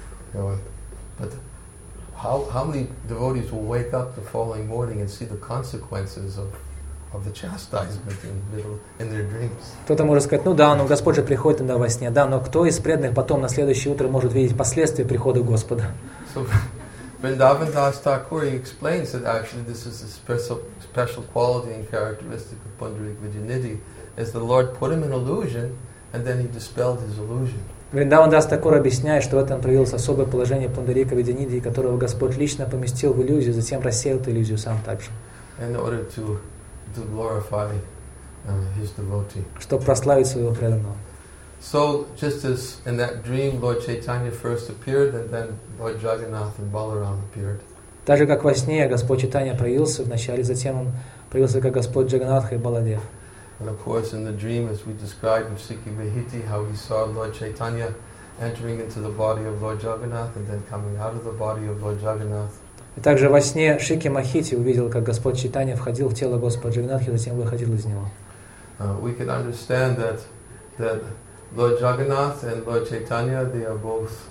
but how many devotees will wake up the following morning and see the consequences of the chastisement in their dreams? Кто-то может сказать, ну да, но Господь же приходит иногда во сне, да, но кто из преданных потом на следующее утро может видеть последствия прихода Господа? So Vrindavan Das Thakur, he explains that actually this is a special quality and characteristic of Pundarik Vijayanidhi, is the Lord put him in illusion and then he dispelled his illusion. Вриндаван Дас Такур объясняет, что в этом проявилось особое положение Пундарика Видяниди, которого Господь лично поместил в иллюзию, затем рассеял эту иллюзию сам также. In order to glorify his devotee. Чтобы прославить своего преданного. So, just as in that dream Lord Chaitanya first appeared, and then Lord Jagannath and Balaram appeared. Так же, как во сне Господь Чайтанья проявился вначале, затем он проявился как Господь Джаганнатха и Баладев. And of course, in the dream, as we described of Sikhi Vahiti, how he saw Lord Chaitanya entering into the body of Lord Jagannath and then coming out of the body of Lord Jagannath. И также во сне Шики Махити увидел, как Господь Чайтанья входил в тело Господа Джаганнатхи, затем выходил из него. We can understand that Lord Jagannath and Lord Chaitanya, they are both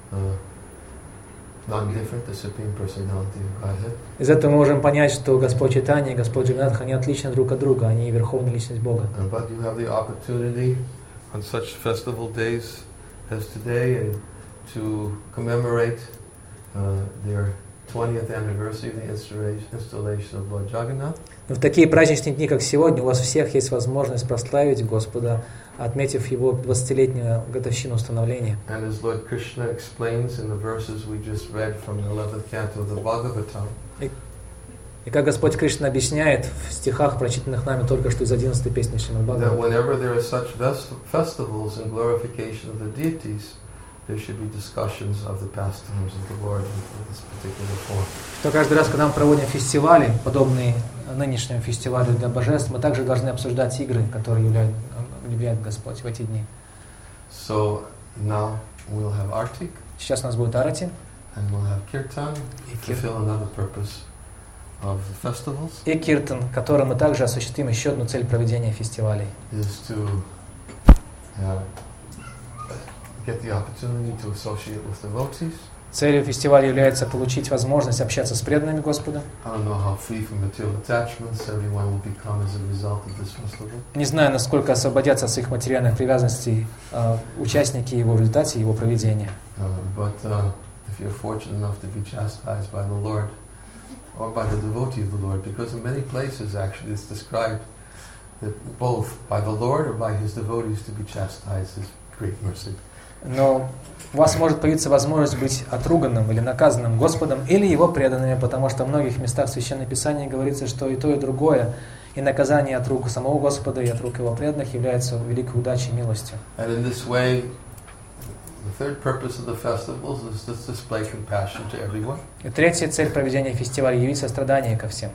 non-different, the Supreme Personality of Godhead. Из этого мы можем понять, что Господь Чайтанья и Господь Джаганнатха, они отличны друг от друга, они Верховная Личность Бога. But you have the opportunity on such festival days as today and to commemorate their 20th anniversary of the installation of Lord Jagannath. Но в такие праздничные дни, как сегодня, у вас всех есть возможность прославить Господа, отметив его 20-летнюю годовщину установления. And as Lord Krishna explains in the verses we just read from the 11th canto of the Bhagavatam, и как Господь Кришна объясняет в стихах, прочитанных нами только что из 11-й песни Шримад that Бхагавата, whenever there are such festivals and glorification of the deities, there should be discussions of the pastimes of the Lord in this particular form. что каждый раз, когда мы проводим фестивали, подобные нынешнему фестивалю для божеств, мы также должны обсуждать игры, которые являет Господь в эти дни. So now we'll have Artik, Сейчас у нас будет Арати and we'll have Kirtan to fulfill another purpose of the festivals, и Киртан, которым мы также осуществим еще одну цель проведения фестивалей. is to get the opportunity to associate with devotees. Целью фестиваля является получить возможность общаться с преданными Господа. I don't know how free from material attachments everyone will become as a result of this festival. Не знаю, насколько освободятся от своих материальных привязанностей участники его в результате его проведения. But if you're fortunate enough to be chastised by the Lord or by the devotee of the Lord, because in many places actually it's described that both by the Lord or by his devotees to be chastised is great mercy. Но у вас может появиться возможность быть отруганным или наказанным Господом или Его преданными, потому что в многих местах Священного Писания говорится, что и то, и другое, и наказание от рук самого Господа, и от рук Его преданных является великой удачей и милостью. And in this way, The third purpose of the festivals is to display compassion to everyone. И третья цель проведения фестиваля — явить сострадание ко всем.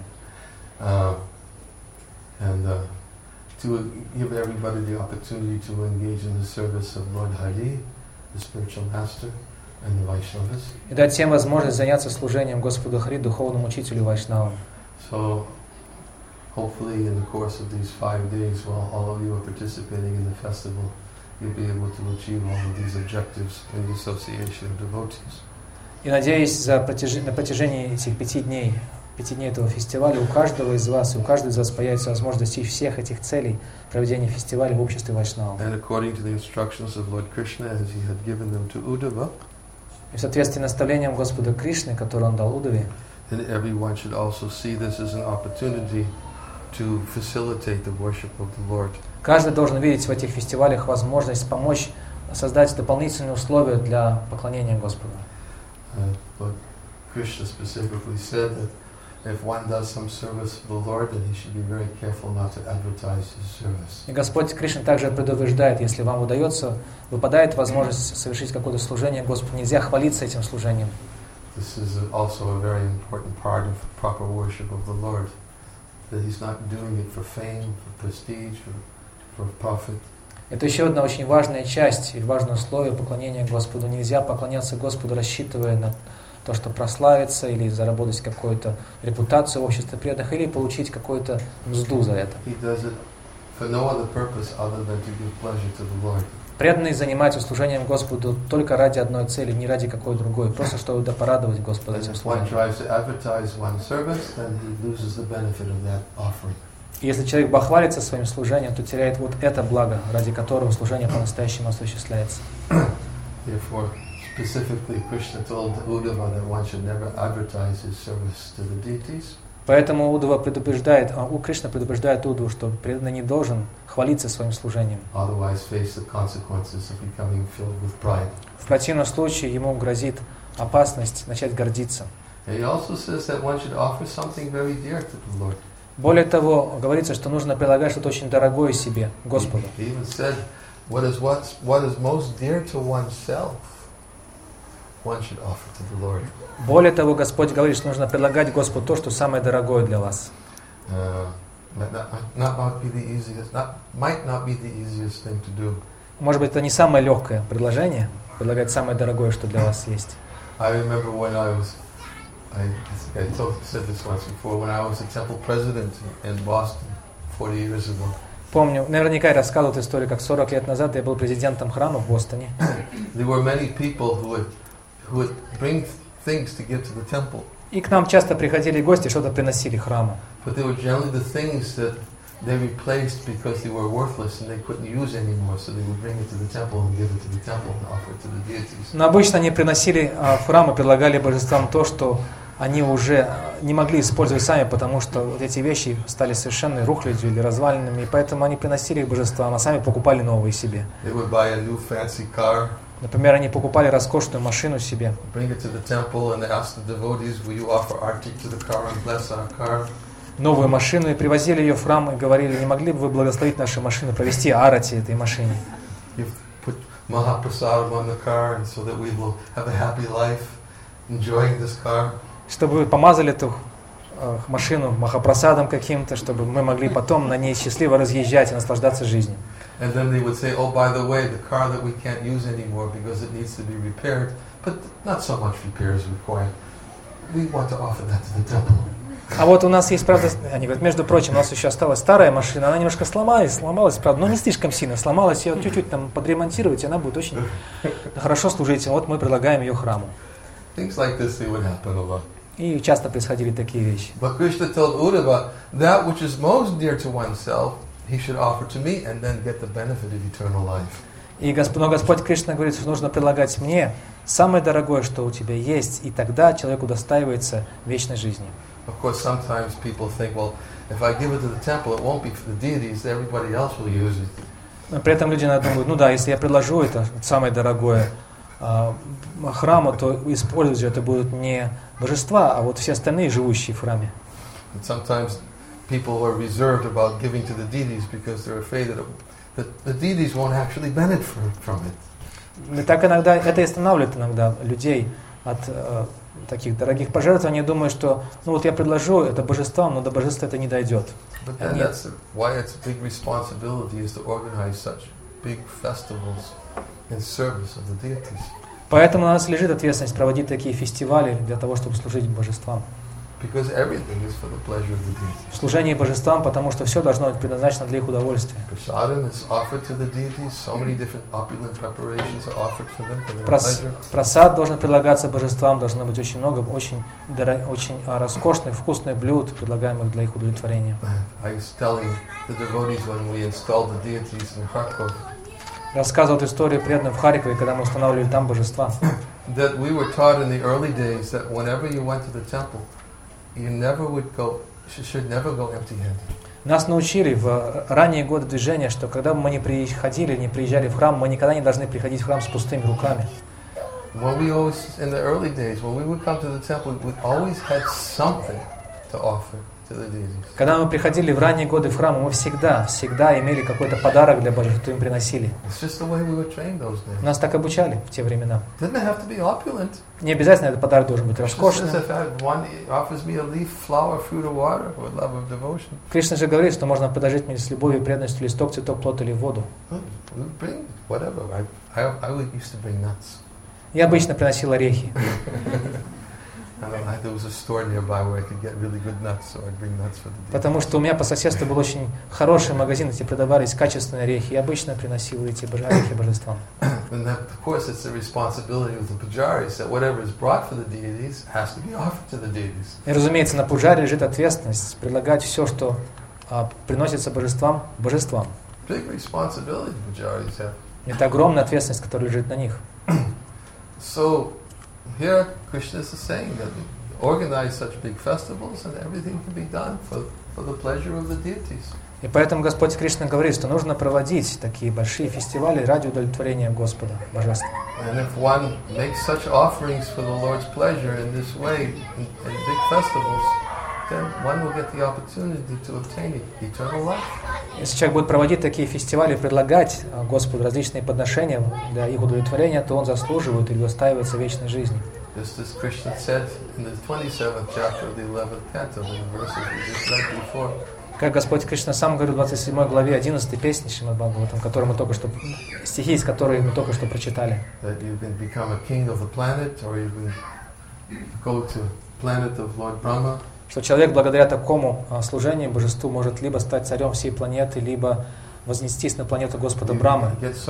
To give everybody the opportunity to engage in the service of Lord Hari, the spiritual master, and the Vaishnavas. И дать всем возможность заняться служением Господу Хари, духовному учителю Вайшнавам. So, hopefully, in the course of these 5 days, while all of you are participating in the festival, you'll be able to achieve all of these objectives in the association of devotees. И надеюсь, на протяжении этих 5 дней этого фестиваля у каждого из вас, и у каждого из вас появится возможность достичь всех этих целей проведения фестиваля в обществе Вайшнавов. And according to the instructions of Lord Krishna, as he had given them to Uddhava, и в соответствии с наставлением Господа Кришны, которое он дал Уддаве, then everyone should also see this as an opportunity to facilitate the worship of the Lord. Каждый должен видеть в этих фестивалях возможность помочь создать дополнительные условия для поклонения Господу. But Krishna specifically said that if one does some service for the Lord, then he should be very careful not to advertise his service. И Господь Кришна также предупреждает, если вам выпадает возможность совершить какое-то служение Господу, нельзя хвалиться этим служением. This is also a very important part of proper worship of the Lord. That he's not doing it for fame, for prestige, for profit. Это еще одна очень важная часть и важное условие поклонения Господу. Нельзя поклоняться Господу, рассчитывая на то, что прославиться или заработать какую-то репутацию в обществе преданных, или получить какую-то мзду за это. Преданные занимаются служением Господу только ради одной цели, не ради какой другой, просто чтобы порадовать Господа этим служением. Если человек бахвалится своим служением, то теряет вот это благо, ради которого служение по-настоящему осуществляется. Specifically, Krishna told Uddhava that one should never advertise his service to the deities. Поэтому Кришна предупреждает Уддаву, что преданный не должен хвалиться своим служением. Otherwise, face the consequences of becoming filled with pride. В противном случае ему грозит опасность начать гордиться. He also says that one should offer something very dear to the Lord. Более того, говорится, что нужно прилагать что-то очень дорогое себе, Господу. He even said, what is most dear to oneself, one should offer to the Lord. Более того, Господь говорит, что нужно предлагать Господу то, что самое дорогое для вас. Может быть, это не самое легкое предложение, предлагать самое дорогое, что для вас есть. I remember when I said this once before, when I was a temple president in Boston 40 years ago. Помню, наверняка я рассказывал эту историю, как 40 лет назад я был президентом храма в Бостоне. There were many people who would bring things to give to the temple. И к нам часто приходили гости, что-то приносили храму. But they were generally the things that they replaced because they were worthless and they couldn't use anymore, so they would bring it to the temple and give it to the temple and offer it to the deities. Но обычно они приносили в храм и предлагали божествам то, что они уже не могли использовать сами, потому что вот эти вещи стали совершенно рухлядью или разваленными, и поэтому они приносили их божествам, а сами покупали новые себе. They would buy a new fancy car. Например, они покупали роскошную машину себе. Bring it to the temple and ask the devotees, will you offer arti to the car and bless our car? Новую машину, и привозили ее в храм и говорили, не могли бы вы благословить нашу машину, провести арати этой машине. You put Mahaprasad on the car so that we will have a happy life enjoying this car. Чтобы вы помазали эту машину махапрасадом каким-то, чтобы мы могли потом на ней счастливо разъезжать и наслаждаться жизнью. And then they would say, oh, by the way, the car that we can't use anymore because it needs to be repaired, but not so much repairs required. We want to offer that to the temple. А вот у нас есть, правда, они говорят, между прочим, у нас еще осталась старая машина, она немножко сломалась, правда, но не слишком сильно сломалась, ее чуть-чуть там подремонтировать, и она будет очень хорошо служить. Вот мы предлагаем ее храму. Things like this, they would happen a lot. И часто происходили такие вещи. But Krishna told Uddhava, that which is most dear to oneself, he should offer to me and then get the benefit of eternal life. Но Господь Кришна говорит, что нужно предлагать мне самое дорогое, что у тебя есть, и тогда человек удостаивается вечной жизни. Of course, sometimes people think, well, if I give it to the temple, it won't be for the deities, everybody else will use it. При этом люди думают, ну да, если я предложу это самое дорогое храму, то использовать это будут не божества, а вот все остальные, живущие в храме. And sometimes people are reserved about giving to the deities because they're afraid that the deities won't actually benefit from it. И так иногда, это и останавливает иногда людей от таких дорогих пожертвований, думая, что ну вот я предложу это божествам, но до божества это не дойдет. But then Нет. that's why it's a big responsibility is to organize such big festivals in service of the deities. Поэтому на нас лежит ответственность проводить такие фестивали для того, чтобы служить божествам. Because everything is for the pleasure of the deities. В служении божествам, потому что все должно быть предназначено для их удовольствия. Prasadam is offered to the deities. So many different opulent preparations are offered for them for their pleasure. Просад должен предлагаться божествам, должно быть очень много, очень роскошных, вкусных блюд, предлагаемых для их удовлетворения. I was telling the devotees when we installed the deities in Kharkov Рассказывал эту историю преданным в Харькове, когда мы устанавливали там божества. that we were taught in the early days that whenever you went to the temple, you should never go empty-handed. Нас научили в ранние годы движения, что когда бы мы не приезжали в храм, мы никогда не должны приходить в храм с пустыми руками. When we always, in the early days, when we would come to the temple, we always had something to offer to the deities. Когда мы приходили в ранние годы в храм, мы всегда имели какой-то подарок для божеств, кто им приносили. It's just the way we were trained those days. Нас так обучали в те времена. Didn't have to be opulent. Не обязательно этот подарок должен быть Just роскошным. as if one offers me a leaf, flower, fruit, or water, with love of devotion, Кришна же говорит, что можно предложить мне с любовью и преданностью листок, цветок, плод или воду. bring whatever. I used to bring nuts. Я обычно приносил орехи. There was a store nearby where I could get really good nuts, so I'd bring nuts for the deities. Потому что у меня по соседству был очень хороший магазин, где продавались качественные орехи. Я обычно приносил эти орехи божествам. And that, of course, it's the responsibility of the pujaris that whatever is brought for the deities has to be offered to the deities. И, разумеется, на пуджаре лежит ответственность предлагать все, что приносится божествам. Big responsibility the pujaris have. Это огромная ответственность, которая лежит на них. So here Krishna is saying that organize such big festivals and everything can be done for the pleasure of the deities. И поэтому Господь Кришна говорит, что нужно проводить такие большие фестивали ради удовлетворения Господа, Божества. And if one makes such offerings for the Lord's pleasure in this way, in big festivals, then one will get the opportunity to obtain eternal life. Если человек будет проводить такие фестивали, предлагать Господу различные подношения для их удовлетворения, то он заслуживает или удостаивается вечной жизни. Just as Krishna said in the 27th chapter of the 11th canto, in the verses we just read before. Как Господь Кришна сам говорил в 27 главе 11 песни Шримад Бхагаватам, стихи, из которой мы только что прочитали. That you can become a king of the planet, or you can go to planet of Lord Brahma. Что человек благодаря такому служению божеству может либо стать царем всей планеты, либо вознестись на планету Господа Брамы.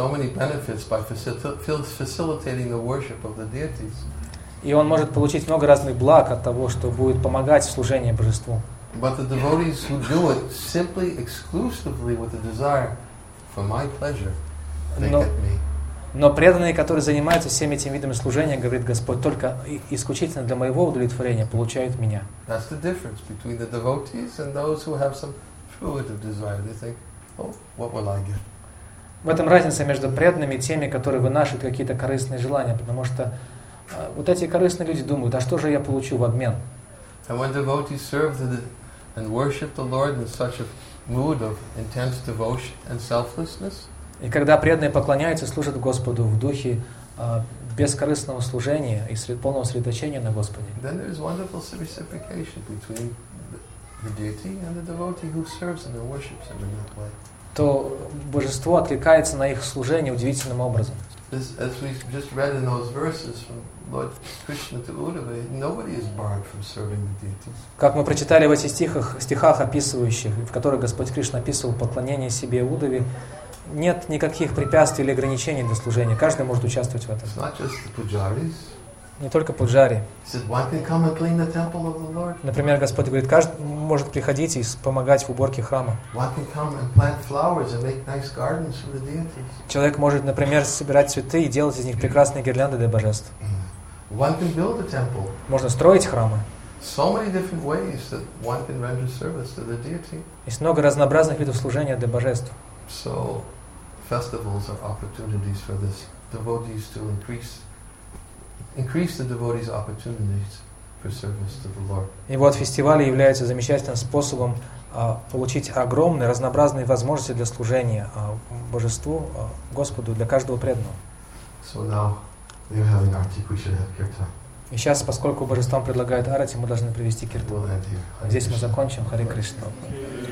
И он может получить много разных благ от того, что будет помогать в служении божеству. But the devotees who do it simply, exclusively with the desire for my pleasure, they get me. Но преданные, которые занимаются всеми этими видами служения, говорит Господь, только исключительно для моего удовлетворения получают меня. That's the difference between the devotees and those who have some fruitive desire. They think, oh, what will I get? В этом разница между преданными и теми, которые вынашивают какие-то корыстные желания, потому что вот эти корыстные люди думают, а что же я получу в обмен? And when devotees serve and worship the Lord in such a mood of intense devotion and selflessness, и когда преданные поклоняются, служат Господу в духе бескорыстного служения и полного сосредоточения на Господе, then there is wonderful reciprocation between the deity and the devotee who serves and worships him in that way. То божество откликается на их служение удивительным образом. As we just read in those verses from Lord Krishna to Uddhava, nobody is barred from serving the deities. Как мы прочитали в этих стихах описывающих, в которых Господь Кришна описывал поклонение себе Уддаве, нет никаких препятствий или ограничений для служения. Каждый может участвовать в этом. It's not just the pujaris. Не только пуджари. Например, Господь говорит, каждый может приходить и помогать в уборке храма. Человек может, например, собирать цветы и делать из них прекрасные гирлянды для божеств. Можно строить храмы. Есть много разнообразных видов служения для божеств. Festivals are opportunities for this devotees to increase the devotees' opportunities for service to the Lord. И вот фестивали являются замечательным способом получить огромные разнообразные возможности для служения божеству, Господу, для каждого преданного. So now they're having arti, we should have kirtan. И сейчас, поскольку божествам предлагают арати, мы должны привести киртан. We'll end here. Здесь мы закончим. Харе Кришна.